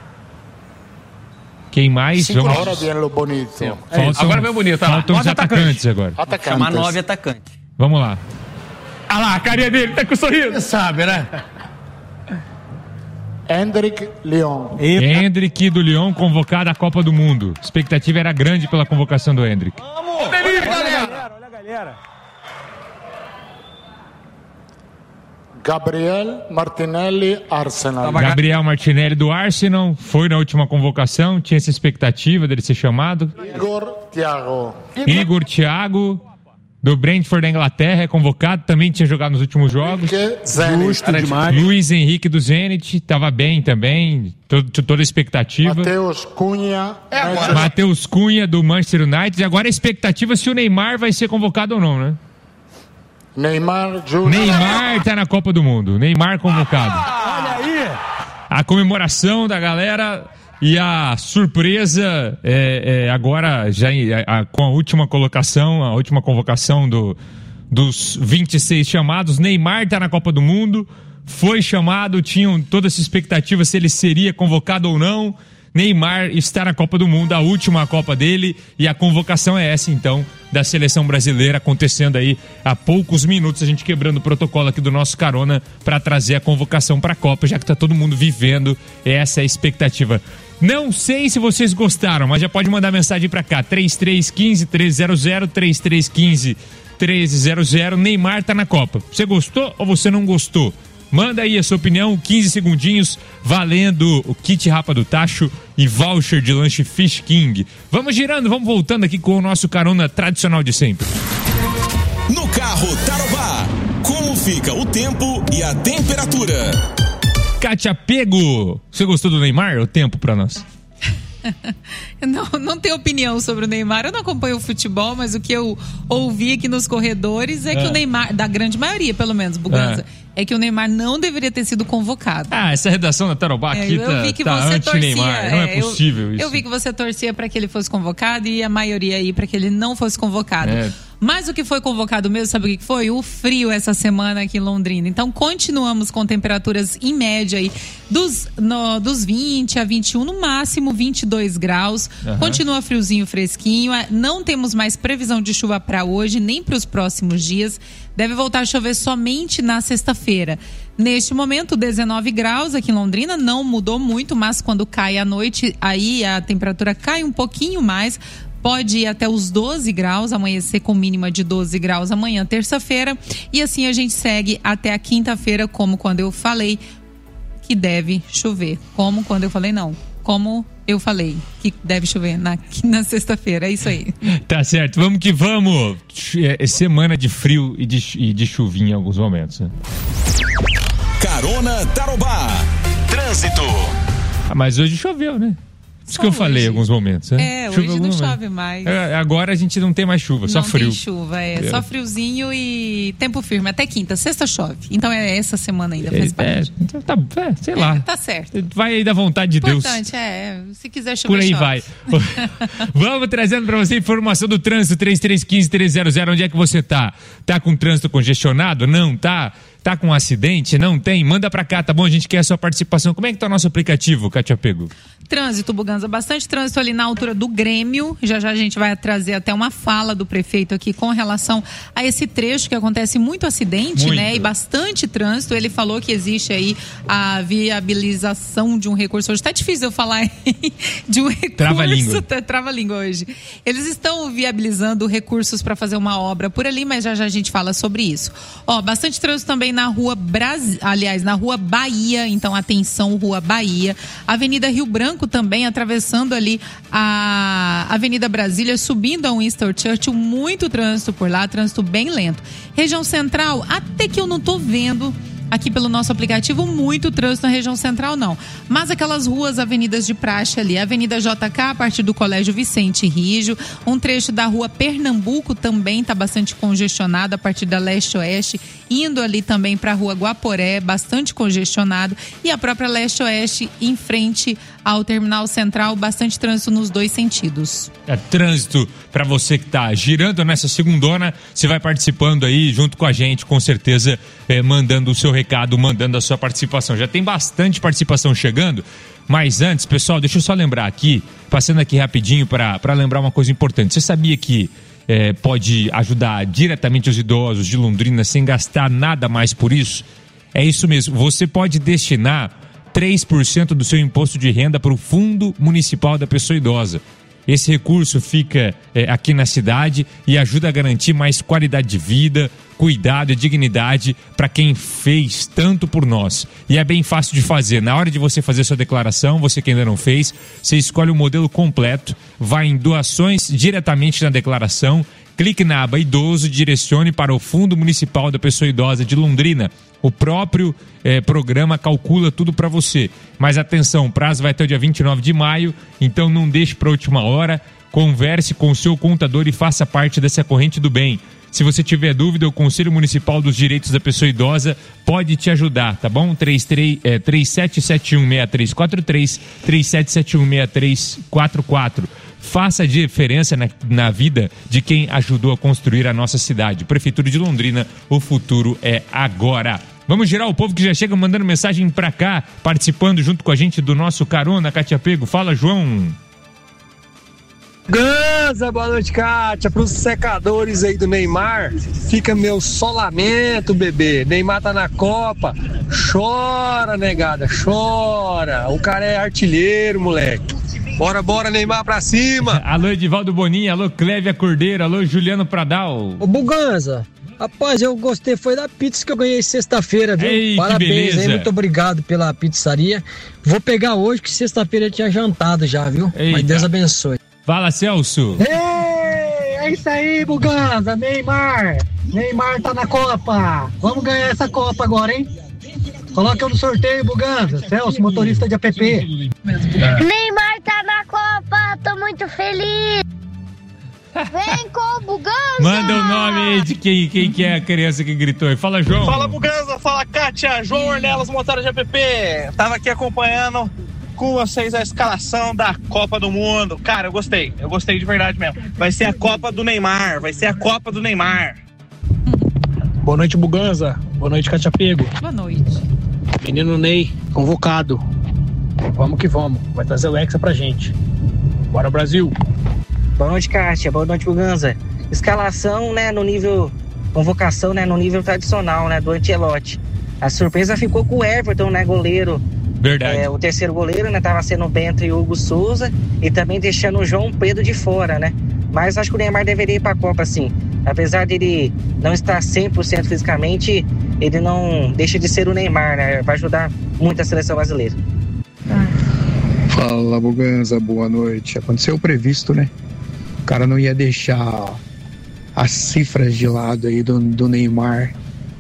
Speaker 8: Quem mais?
Speaker 12: Agora vem o bonito.
Speaker 10: Agora vem o bonito.
Speaker 8: Faltam os atacantes agora.
Speaker 10: Chamar 9 atacantes.
Speaker 8: Vamos lá.
Speaker 10: Ah lá, a carinha dele, tá com sorriso.
Speaker 12: Você sabe, né? Hendrick Lyon.
Speaker 8: Hendrick do Lyon, convocado à Copa do Mundo. A expectativa era grande pela convocação do Hendrick.
Speaker 12: Olha a galera. Gabriel Martinelli, Arsenal.
Speaker 8: Gabriel Martinelli do Arsenal foi na última convocação, tinha essa expectativa dele ser chamado. Igor Thiago do Brentford da Inglaterra é convocado, também tinha jogado nos últimos jogos.
Speaker 12: Justo demais.
Speaker 8: Luiz Henrique do Zenit, estava bem também, toda a expectativa. Matheus Cunha do Manchester United. E agora a expectativa se o Neymar vai ser convocado ou não, né?
Speaker 12: Neymar Júnior.
Speaker 8: Neymar tá na Copa do Mundo. Neymar convocado.
Speaker 12: Olha aí.
Speaker 8: A comemoração da galera e a surpresa agora já com a última colocação, a última convocação dos 26 chamados. Neymar tá na Copa do Mundo. Foi chamado, tinham toda essa expectativa se ele seria convocado ou não. Neymar está na Copa do Mundo, a última Copa dele, e a convocação é essa, então, da seleção brasileira, acontecendo aí há poucos minutos, a gente quebrando o protocolo aqui do nosso carona para trazer a convocação para a Copa, já que tá todo mundo vivendo, essa é a expectativa. Não sei se vocês gostaram, mas já pode mandar mensagem para cá, 3315-1300, 3315-1300, Neymar tá na Copa. Você gostou ou você não gostou Manda aí a sua opinião, 15 segundinhos, valendo o kit Rapa do Tacho e voucher de lanche Fish King. Vamos girando, vamos voltando aqui com o nosso carona tradicional de sempre.
Speaker 3: No carro Tarobá, como fica o tempo e a temperatura?
Speaker 8: Kátia Pego, você gostou do Neymar? O tempo pra nós.
Speaker 5: Não tenho opinião sobre o Neymar. Eu não acompanho o futebol, mas o que eu ouvi aqui nos corredores é que o Neymar, da grande maioria pelo menos, Buganza, é que o Neymar não deveria ter sido convocado.
Speaker 8: Essa redação da Tarobá aqui tá anti-Neymar. Não é possível isso.
Speaker 5: Eu vi que você torcia para que ele fosse convocado e a maioria aí para que ele não fosse convocado. Mas o que foi convocado mesmo, sabe o que foi? O frio essa semana aqui em Londrina. Então, continuamos com temperaturas em média aí dos 20 a 21, no máximo 22 graus. Continua friozinho, fresquinho. Não temos mais previsão de chuva para hoje, nem para os próximos dias. Deve voltar a chover somente na sexta-feira. Neste momento, 19 graus aqui em Londrina, não mudou muito, mas quando cai à noite, aí a temperatura cai um pouquinho mais. Pode ir até os 12 graus, amanhecer com mínima de 12 graus amanhã, terça-feira. E assim a gente segue até a quinta-feira, como quando eu falei que deve chover. Como quando eu falei não. Como eu falei que deve chover na sexta-feira. É isso aí.
Speaker 8: Tá certo, vamos que vamos. Semana de frio e de chuvinha em alguns momentos. Né?
Speaker 3: Carona Tarobá. Trânsito.
Speaker 8: Mas hoje choveu, né? Isso que eu falei em alguns momentos.
Speaker 5: Hoje não chove mais.
Speaker 8: Agora a gente não tem mais chuva, só frio.
Speaker 5: Não tem chuva, só friozinho e tempo firme. Até quinta, sexta chove. Então é essa semana ainda, faz parte.
Speaker 8: Sei lá.
Speaker 5: Tá certo.
Speaker 8: Vai aí da vontade de Deus.
Speaker 5: Importante, se quiser chover,
Speaker 8: por aí
Speaker 5: chove.
Speaker 8: Vai. Vamos trazendo pra você informação do trânsito, 3315-300. Onde é que você tá? Tá com trânsito congestionado? Não, tá? Tá com um acidente? Não tem? Manda pra cá, tá bom? A gente quer a sua participação. Como é que tá o nosso aplicativo, Kátia Pego?
Speaker 5: Trânsito, Buganza, bastante trânsito ali na altura do Grêmio. Já a gente vai trazer até uma fala do prefeito aqui com relação a esse trecho que acontece muito acidente, né? E bastante trânsito. Ele falou que existe aí a viabilização de um recurso. Hoje tá difícil eu falar de um recurso. Trava-língua hoje. Eles estão viabilizando recursos para fazer uma obra por ali, mas já a gente fala sobre isso. Bastante trânsito também na rua na rua Bahia. Então, atenção, rua Bahia. Avenida Rio Branco também, atravessando ali a Avenida Brasília, subindo a Winston Churchill, muito trânsito por lá, trânsito bem lento. Região Central, até que eu não tô vendo aqui pelo nosso aplicativo muito trânsito na região central, não. Mas aquelas ruas, avenidas de praxe ali, Avenida JK, a partir do Colégio Vicente Rijo, um trecho da rua Pernambuco também está bastante congestionado, a partir da Leste-Oeste, indo ali também para a rua Guaporé, bastante congestionado, e a própria Leste-Oeste em frente ao Terminal Central, bastante trânsito nos dois sentidos.
Speaker 8: Trânsito para você que tá girando nessa segundona, você vai participando aí junto com a gente, com certeza, mandando o seu recado, mandando a sua participação. Já tem bastante participação chegando, mas antes, pessoal, deixa eu só lembrar aqui, passando aqui rapidinho para lembrar uma coisa importante. Você sabia que pode ajudar diretamente os idosos de Londrina sem gastar nada mais por isso? É isso mesmo, você pode destinar 3% do seu imposto de renda para o Fundo Municipal da Pessoa Idosa. Esse recurso fica aqui na cidade e ajuda a garantir mais qualidade de vida, cuidado e dignidade para quem fez tanto por nós. E é bem fácil de fazer. Na hora de você fazer sua declaração, você que ainda não fez, você escolhe o modelo completo, vai em doações diretamente na declaração, clique na aba idoso e direcione para o Fundo Municipal da Pessoa Idosa de Londrina. O próprio programa calcula tudo para você. Mas atenção, o prazo vai até o dia 29 de maio, então não deixe para a última hora. Converse com o seu contador e faça parte dessa corrente do bem. Se você tiver dúvida, o Conselho Municipal dos Direitos da Pessoa Idosa pode te ajudar, tá bom? 37716343, 37716344. Faça a diferença na vida de quem ajudou a construir a nossa cidade. Prefeitura de Londrina, o futuro é agora. Vamos girar o povo que já chega mandando mensagem pra cá, participando junto com a gente do nosso Carona, Kátia Pego. Fala, João.
Speaker 1: Ganza, boa noite, Kátia. Para os secadores aí do Neymar, fica meu solamento, bebê. Neymar tá na Copa. Chora, negada, chora. O cara é artilheiro, moleque. Bora, Neymar pra cima.
Speaker 8: Alô, Edivaldo Boninho, alô, Clévia Cordeiro, alô, Juliano Pradal.
Speaker 1: Ô, Buganza,
Speaker 14: Rapaz, eu gostei, foi da pizza que eu ganhei sexta-feira, viu?
Speaker 8: Ei,
Speaker 14: parabéns aí, muito obrigado pela pizzaria. Vou pegar hoje, que sexta-feira eu tinha jantado já, viu?
Speaker 8: Eita.
Speaker 14: Mas Deus abençoe.
Speaker 8: Fala, Celso.
Speaker 1: É isso aí, Buganza, Neymar tá na Copa. Vamos ganhar essa Copa agora, hein? Coloca eu no sorteio, Buganza. Celso, motorista de app.
Speaker 17: Neymar tá na Copa, tô muito feliz. Vem com o Buganza.
Speaker 8: Manda o nome aí de quem que é a criança que gritou aí. Fala, João.
Speaker 19: Fala, Buganza. Fala, Kátia. João Ornelas, motora de app. Tava aqui acompanhando com vocês a escalação da Copa do Mundo. Cara, eu gostei de verdade mesmo. Vai ser a Copa do Neymar.
Speaker 1: Boa noite, Buganza. Boa noite, Kátia Pego.
Speaker 5: Boa noite.
Speaker 1: Menino Ney, convocado. Vamos que vamos. Vai trazer o Hexa pra gente. Bora, Brasil.
Speaker 20: Boa noite, Kátia. Boa noite, Buganza. Escalação, né, no nível... Convocação, né, no nível tradicional, né, do Ancelotti. A surpresa ficou com o Everton, né, goleiro.
Speaker 8: Verdade.
Speaker 20: O terceiro goleiro, né, tava sendo o Bento e o Hugo Souza. E também deixando o João Pedro de fora, né. Mas acho que o Neymar deveria ir pra Copa, sim. Apesar dele não estar 100% fisicamente, ele não deixa de ser o Neymar, né. Vai ajudar muito a seleção brasileira.
Speaker 21: Fala, Buganza, boa noite. Aconteceu o previsto, né? O cara não ia deixar as cifras de lado aí do Neymar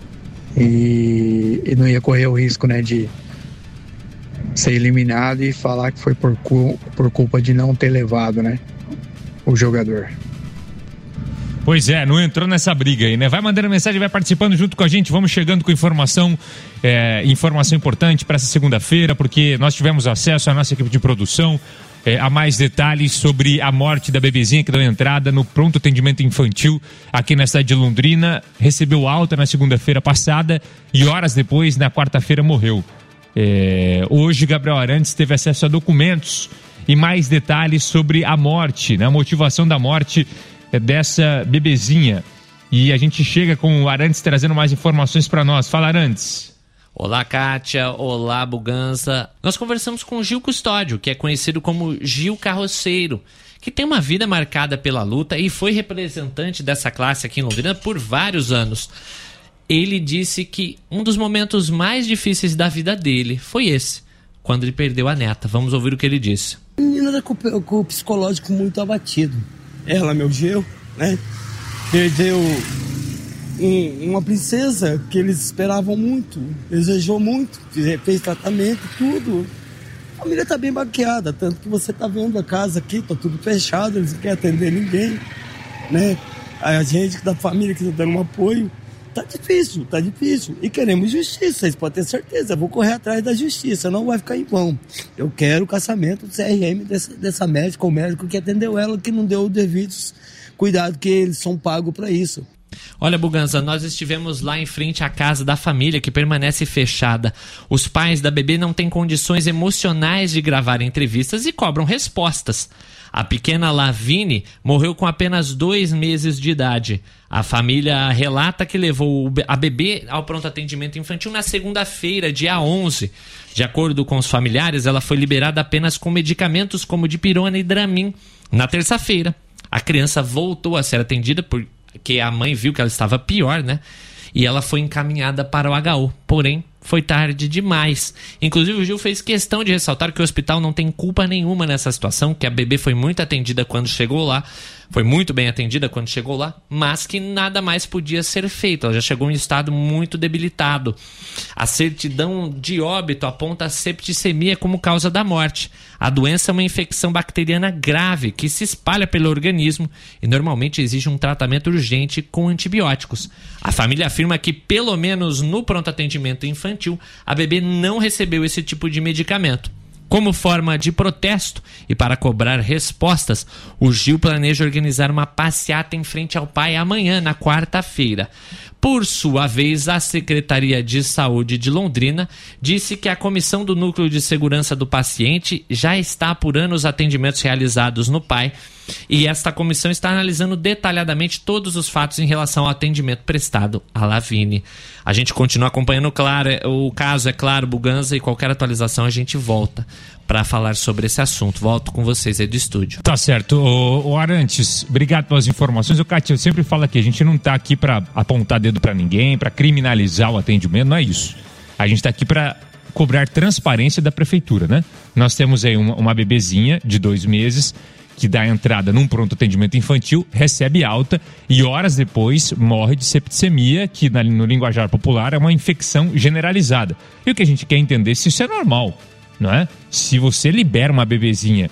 Speaker 21: e não ia correr o risco, né, de ser eliminado e falar que foi por culpa de não ter levado, né, o jogador.
Speaker 8: Pois é, não entrou nessa briga aí, né? Vai mandando mensagem, vai participando junto com a gente. Vamos chegando com informação importante para essa segunda-feira, porque nós tivemos acesso à nossa equipe de produção a mais detalhes sobre a morte da bebezinha que deu entrada no pronto atendimento infantil aqui na cidade de Londrina. Recebeu alta na segunda-feira passada e horas depois, na quarta-feira, morreu. Hoje, Gabriel Arantes teve acesso a documentos e mais detalhes sobre a morte, né? A motivação da morte dessa bebezinha. E a gente chega com o Arantes trazendo mais informações para nós. Fala, Arantes.
Speaker 23: Olá, Kátia. Olá, Buganza. Nós conversamos com o Gil Custódio, que é conhecido como Gil Carroceiro, que tem uma vida marcada pela luta e foi representante dessa classe aqui em Londrina por vários anos. Ele disse que um dos momentos mais difíceis da vida dele foi esse, quando ele perdeu a neta. Vamos ouvir o que ele disse.
Speaker 27: A menina era com o psicológico muito abatido. Ela, meu Gil, né? Perdeu uma princesa que eles esperavam muito, desejou muito, fez tratamento, tudo. A família tá bem baqueada, tanto que você tá vendo a casa aqui, tá tudo fechado, eles não querem atender ninguém, né? A gente da família que tá dando um apoio, tá difícil. E queremos justiça, vocês podem ter certeza, eu vou correr atrás da justiça, não vai ficar em vão. Eu quero o caçamento do CRM dessa médica, o médico que atendeu ela, que não deu o devido cuidado, que eles são pagos para isso.
Speaker 23: Olha, Buganza, nós estivemos lá em frente à casa da família, que permanece fechada. Os pais da bebê não têm condições emocionais de gravar entrevistas e cobram respostas. A pequena Lavine morreu com apenas 2 meses de idade. A família relata que levou a bebê ao pronto atendimento infantil na segunda-feira, dia 11. De acordo com os familiares, ela foi liberada apenas com medicamentos como dipirona e Dramin. Na terça-feira, a criança voltou a ser atendida porque a mãe viu que ela estava pior, né? E ela foi encaminhada para o HU. Porém, foi tarde demais. Inclusive, o Gil fez questão de ressaltar que o hospital não tem culpa nenhuma nessa situação, que a bebê foi muito atendida quando chegou lá, foi muito bem atendida quando chegou lá, mas que nada mais podia ser feito. Ela já chegou em estado muito debilitado. A certidão de óbito aponta a septicemia como causa da morte. A doença é uma infecção bacteriana grave que se espalha pelo organismo e normalmente exige um tratamento urgente com antibióticos. A família afirma que, pelo menos no pronto atendimento infantil, a bebê não recebeu esse tipo de medicamento. Como forma de protesto e para cobrar respostas, o Gil planeja organizar uma passeata em frente ao pai amanhã, na quarta-feira. Por sua vez, a Secretaria de Saúde de Londrina disse que a Comissão do Núcleo de Segurança do Paciente já está apurando os atendimentos realizados no pai E esta comissão está analisando detalhadamente todos os fatos em relação ao atendimento prestado à Lavínia. A gente continua acompanhando o caso, é claro, Buganza, e qualquer atualização a gente volta para falar sobre esse assunto. Volto com vocês aí do estúdio.
Speaker 8: Tá certo. O Arantes, obrigado pelas informações. O Cátia, eu sempre falo aqui, a gente não tá aqui para apontar dedo para ninguém, para criminalizar o atendimento, não é isso. A gente tá aqui para cobrar transparência da prefeitura, né? Nós temos aí uma bebezinha de 2 meses que dá entrada num pronto atendimento infantil, recebe alta e horas depois morre de septicemia, que no linguajar popular é uma infecção generalizada. E o que a gente quer entender é se isso é normal, não é? Se você libera uma bebezinha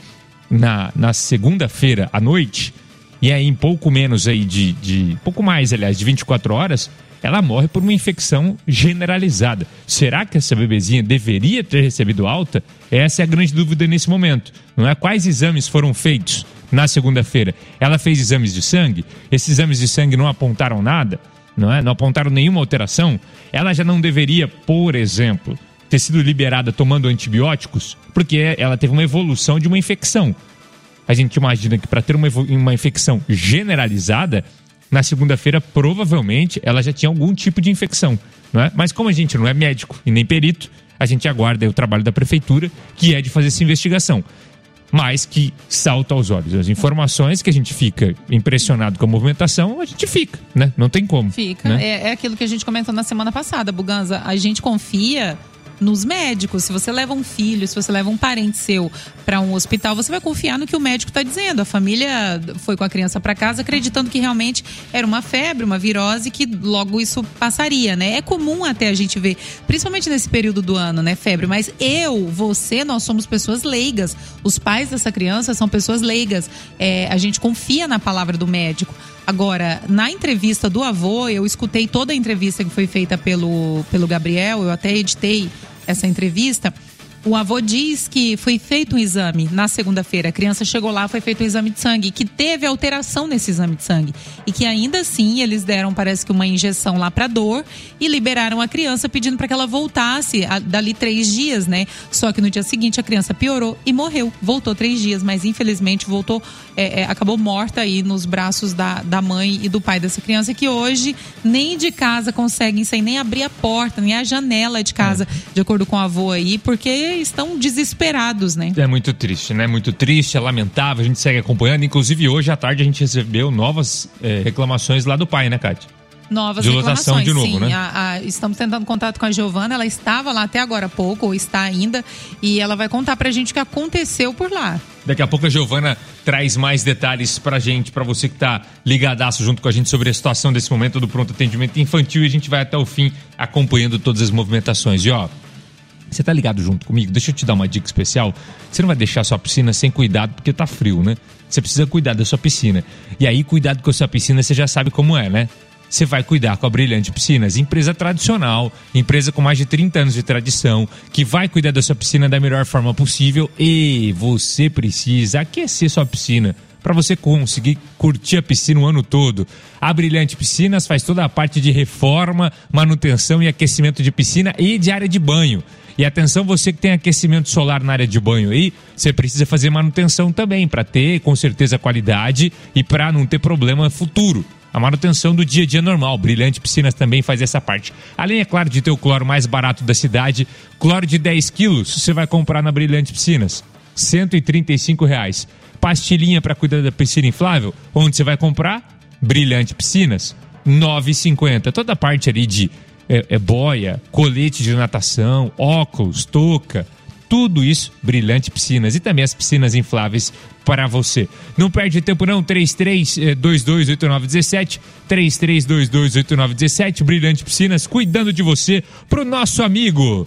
Speaker 8: na segunda-feira à noite, e aí em pouco menos aí pouco mais, aliás, de 24 horas, ela morre por uma infecção generalizada. Será que essa bebezinha deveria ter recebido alta? Essa é a grande dúvida nesse momento. Não é? Quais exames foram feitos na segunda-feira? Ela fez exames de sangue? Esses exames de sangue não apontaram nada? Não é? Não apontaram nenhuma alteração? Ela já não deveria, por exemplo, ter sido liberada tomando antibióticos? Porque ela teve uma evolução de uma infecção. A gente imagina que para ter uma infecção generalizada, na segunda-feira, provavelmente, ela já tinha algum tipo de infecção, não é? Mas como a gente não é médico e nem perito, a gente aguarda o trabalho da prefeitura, que é de fazer essa investigação. Mas que salta aos olhos. As informações que a gente fica impressionado com a movimentação, a gente fica, né? Não tem como.
Speaker 5: Fica.
Speaker 8: Né?
Speaker 5: É aquilo que a gente comentou na semana passada, Buganza. A gente confia nos médicos. Se você leva um filho, se você leva um parente seu para um hospital, você vai confiar no que o médico está dizendo. A família foi com a criança para casa acreditando que realmente era uma febre, uma virose, que logo isso passaria, né? É comum até a gente ver, principalmente nesse período do ano, né, febre. Mas você, nós somos pessoas leigas. Os pais dessa criança são pessoas leigas. A gente confia na palavra do médico. Agora, na entrevista do avô, eu escutei toda a entrevista que foi feita pelo Gabriel, eu até editei essa entrevista. O avô diz que foi feito um exame na segunda-feira. A criança chegou lá, foi feito um exame de sangue, que teve alteração nesse exame de sangue. E que ainda assim eles deram, parece que uma injeção lá para dor e liberaram a criança pedindo para que ela voltasse dali 3 dias, né? Só que no dia seguinte a criança piorou e morreu. Voltou 3 dias, mas infelizmente voltou, acabou morta aí nos braços da mãe e do pai dessa criança, que hoje nem de casa conseguem sair, nem abrir a porta, nem a janela de casa, de acordo com o avô aí, porque estão desesperados, né? É
Speaker 8: muito triste, né? Muito triste, é lamentável, a gente segue acompanhando. Inclusive hoje à tarde a gente recebeu novas reclamações lá do pai, né, Cátia?
Speaker 5: Novas
Speaker 8: de lotação
Speaker 5: reclamações,
Speaker 8: de novo,
Speaker 5: sim.
Speaker 8: Né?
Speaker 5: Estamos tentando contato com a Giovana, ela estava lá até agora há pouco, ou está ainda, e ela vai contar pra gente o que aconteceu por lá.
Speaker 8: Daqui a pouco a Giovana traz mais detalhes pra gente, pra você que tá ligadaço junto com a gente sobre a situação desse momento do pronto atendimento infantil, e a gente vai até o fim acompanhando todas as movimentações. E ó, você tá ligado junto comigo? Deixa eu te dar uma dica especial. Você não vai deixar a sua piscina sem cuidado porque tá frio, né? Você precisa cuidar da sua piscina. E aí, cuidado com a sua piscina, você já sabe como é, né? Você vai cuidar com a Brilhante Piscinas, empresa tradicional, empresa com mais de 30 anos de tradição, que vai cuidar da sua piscina da melhor forma possível, e você precisa aquecer sua piscina para você conseguir curtir a piscina o ano todo. A Brilhante Piscinas faz toda a parte de reforma, manutenção e aquecimento de piscina e de área de banho. E atenção, você que tem aquecimento solar na área de banho aí, você precisa fazer manutenção também, para ter com certeza qualidade e para não ter problema futuro. A manutenção do dia a dia normal. Brilhante Piscinas também faz essa parte. Além, é claro, de ter o cloro mais barato da cidade, cloro de 10 quilos, você vai comprar na Brilhante Piscinas, R$ 135,00. Pastilhinha para cuidar da piscina inflável, onde você vai comprar? Brilhante Piscinas, R$ 9,50. Toda a parte ali de boia, colete de natação, óculos, touca, tudo isso, Brilhante Piscinas. E também as piscinas infláveis para você. Não perde tempo não, 33228917, 33228917, Brilhante Piscinas, cuidando de você, pro nosso amigo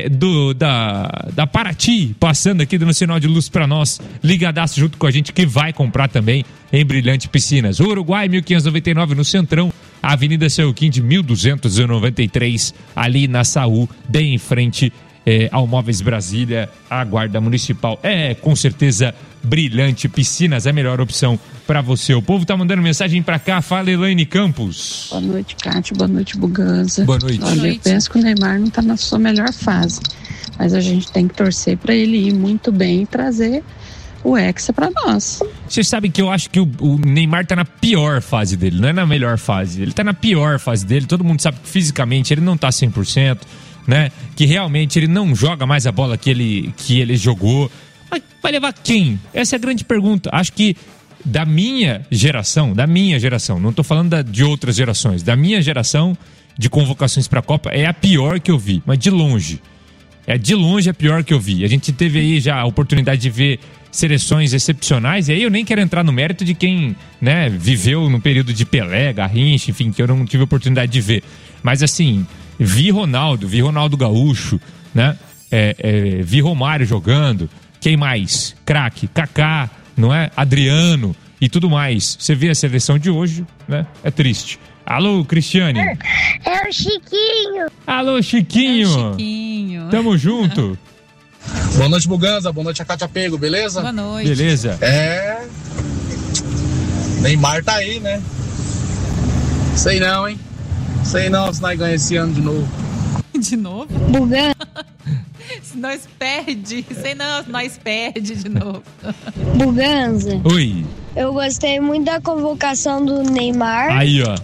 Speaker 8: da Paraty, passando aqui dando sinal de luz para nós, ligadaço junto com a gente, que vai comprar também em Brilhante Piscinas. Uruguai 1599 no Centrão, Avenida Seuquim de 1293, ali na Saú, bem em frente ao Móveis Brasília, a Guarda Municipal. Com certeza, Brilhante Piscinas é a melhor opção para você. O povo tá mandando mensagem para cá. Fala, Elaine Campos.
Speaker 4: Boa noite, Cátia. Boa noite, Buganza.
Speaker 8: Boa noite.
Speaker 4: Olha, eu penso que o Neymar não tá na sua melhor fase, mas a gente tem que torcer para ele ir muito bem e trazer o Hexa pra nós.
Speaker 8: Você sabe que eu acho que o Neymar tá na pior fase dele, não é na melhor fase. Ele tá na pior fase dele, todo mundo sabe que fisicamente ele não tá 100%, né? Que realmente ele não joga mais a bola que ele jogou. Mas vai levar quem? Essa é a grande pergunta. Acho que da minha geração, não tô falando de outras gerações, da minha geração de convocações pra Copa, é a pior que eu vi, mas de longe. De longe a pior que eu vi. A gente teve aí já a oportunidade de ver seleções excepcionais, e aí eu nem quero entrar no mérito de quem, né, viveu no período de Pelé, Garrincha, enfim, que eu não tive a oportunidade de ver. Mas assim, vi Ronaldo Gaúcho, né? Vi Romário jogando. Quem mais? Craque, Kaká, não é? Adriano e tudo mais. Você vê a seleção de hoje, né? É triste. Alô, Cristiane.
Speaker 17: É o Chiquinho.
Speaker 8: Alô, Chiquinho.
Speaker 5: É o Chiquinho.
Speaker 8: Tamo junto.
Speaker 6: Boa noite, Buganza. Boa noite, a Cátia Pego, beleza?
Speaker 5: Boa noite.
Speaker 8: Beleza.
Speaker 6: Neymar tá aí, né? Sei não, hein? Sei não se nós ganhamos esse ano de novo.
Speaker 5: De novo?
Speaker 17: Buganza.
Speaker 5: Se nós perde, sei não, se nós perde de novo.
Speaker 17: Buganza.
Speaker 8: Oi.
Speaker 17: Eu gostei muito da convocação do Neymar.
Speaker 8: Aí, ó.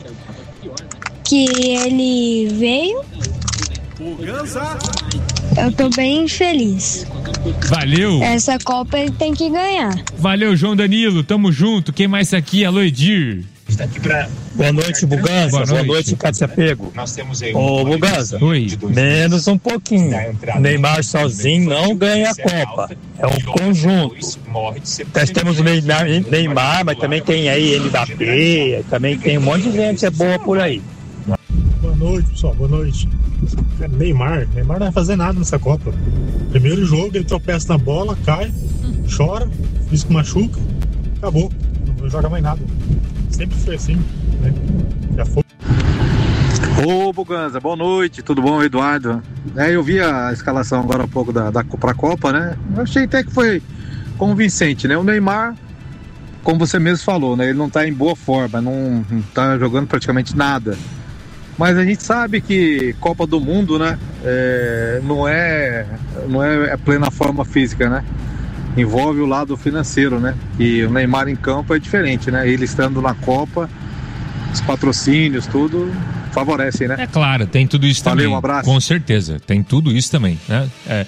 Speaker 17: Que ele veio.
Speaker 6: Buganza.
Speaker 17: Eu tô bem feliz.
Speaker 8: Valeu.
Speaker 17: Essa Copa ele tem que ganhar.
Speaker 8: Valeu, João Danilo. Tamo junto. Quem mais tá aqui? Alô, Edir.
Speaker 7: Boa noite, Buganza. Boa noite, Cátia Pego. Ô, Buganza, menos um pouquinho. O Neymar sozinho não ganha a Copa. É um conjunto. Nós temos o Neymar, mas também tem aí Mbappé, também tem um monte de gente boa por aí.
Speaker 9: Boa noite, pessoal. Boa noite. Neymar não vai fazer nada nessa Copa. Primeiro jogo, ele tropeça na bola, cai, chora, físico machuca, acabou. Não joga mais nada. Sempre foi assim, né? Já foi.
Speaker 15: Ô, Buganza, boa noite, tudo bom, Eduardo? Eu vi a escalação agora há pouco pra Copa, né? Eu achei até que foi convincente, né? O Neymar, como você mesmo falou, né? Ele não tá em boa forma, não tá jogando praticamente nada. Mas a gente sabe que Copa do Mundo, né? Não é plena forma física, né? Envolve o lado financeiro, né? E o Neymar em campo é diferente, né? Ele estando na Copa, os patrocínios, tudo favorecem, né?
Speaker 8: É claro, tem tudo isso também.
Speaker 15: Valeu, um abraço.
Speaker 8: Com certeza, tem tudo isso também, né?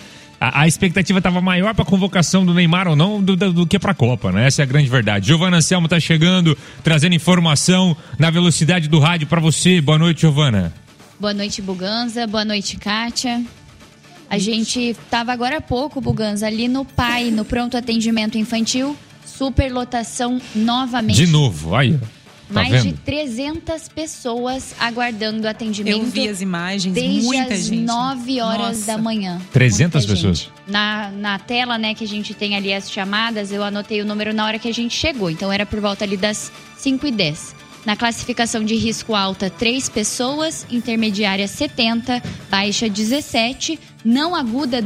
Speaker 8: A expectativa estava maior para a convocação do Neymar ou não do que para a Copa, né? Essa é a grande verdade. Giovana Anselmo tá chegando, trazendo informação na velocidade do rádio para você. Boa noite, Giovana.
Speaker 16: Boa noite, Buganza. Boa noite, Kátia. A gente estava agora há pouco, Buganza, ali no PAI, no Pronto Atendimento Infantil, superlotação novamente.
Speaker 8: De novo, aí. Tá
Speaker 16: mais
Speaker 8: vendo?
Speaker 16: de 300 pessoas aguardando atendimento.
Speaker 5: Eu vi as imagens,
Speaker 16: desde
Speaker 5: muita
Speaker 16: as
Speaker 5: gente.
Speaker 16: 9 horas da manhã.
Speaker 8: 300 pessoas?
Speaker 16: Na tela, né, que a gente tem ali as chamadas, eu anotei o número na hora que a gente chegou. Então era por volta ali das 5h10. Na classificação de risco alta, 3 pessoas, intermediária 70, baixa 17, não aguda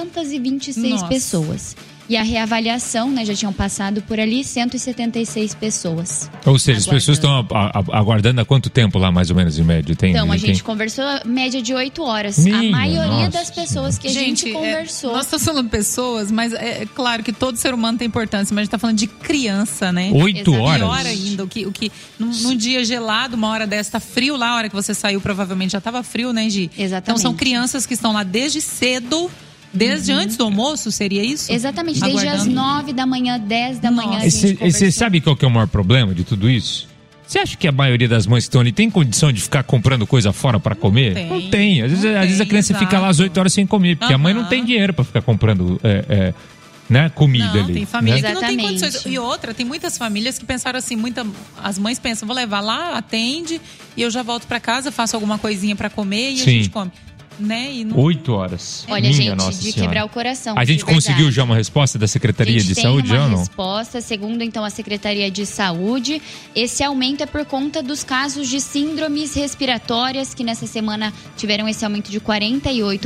Speaker 16: 226 pessoas. E a reavaliação, né, já tinham passado por ali 176 pessoas.
Speaker 8: Ou seja, as pessoas estão aguardando há quanto tempo lá, mais ou menos, em média?
Speaker 16: Então, a gente conversou média de 8 horas. A maioria das pessoas que a gente conversou...
Speaker 5: Nós estamos falando pessoas, mas é claro que todo ser humano tem importância, mas a gente está falando de criança, né?
Speaker 8: 8 horas?
Speaker 5: Pior ainda, num dia gelado, uma hora dessa, tá frio lá, a hora que você saiu provavelmente já estava frio, né, Gi?
Speaker 16: Exatamente.
Speaker 5: Então são crianças que estão lá desde cedo... Desde antes do almoço, seria isso?
Speaker 16: Exatamente, desde as 9 da manhã, 10 da manhã.
Speaker 8: E você sabe qual que é o maior problema de tudo isso? Você acha que a maioria das mães que estão ali tem condição de ficar comprando coisa fora pra comer? Não tem. Às vezes a criança fica lá às 8 horas sem comer, porque a mãe não tem dinheiro pra ficar comprando né, comida ali.
Speaker 5: Tem família
Speaker 8: né?
Speaker 5: que não tem condições. E outra, tem muitas famílias que pensaram assim, as mães pensam, vou levar lá, atende, e eu já volto pra casa, faço alguma coisinha pra comer e a gente come. Né? E não...
Speaker 8: 8 horas.
Speaker 16: Olha,
Speaker 8: Minha
Speaker 16: gente,
Speaker 8: Nossa
Speaker 16: de
Speaker 8: Senhora.
Speaker 16: quebrar o coração.
Speaker 8: A gente conseguiu já uma resposta da Secretaria de Saúde, já ou não?
Speaker 16: Tem uma resposta, segundo então a Secretaria de Saúde. Esse aumento é por conta dos casos de síndromes respiratórias, que nessa semana tiveram esse aumento de 48%.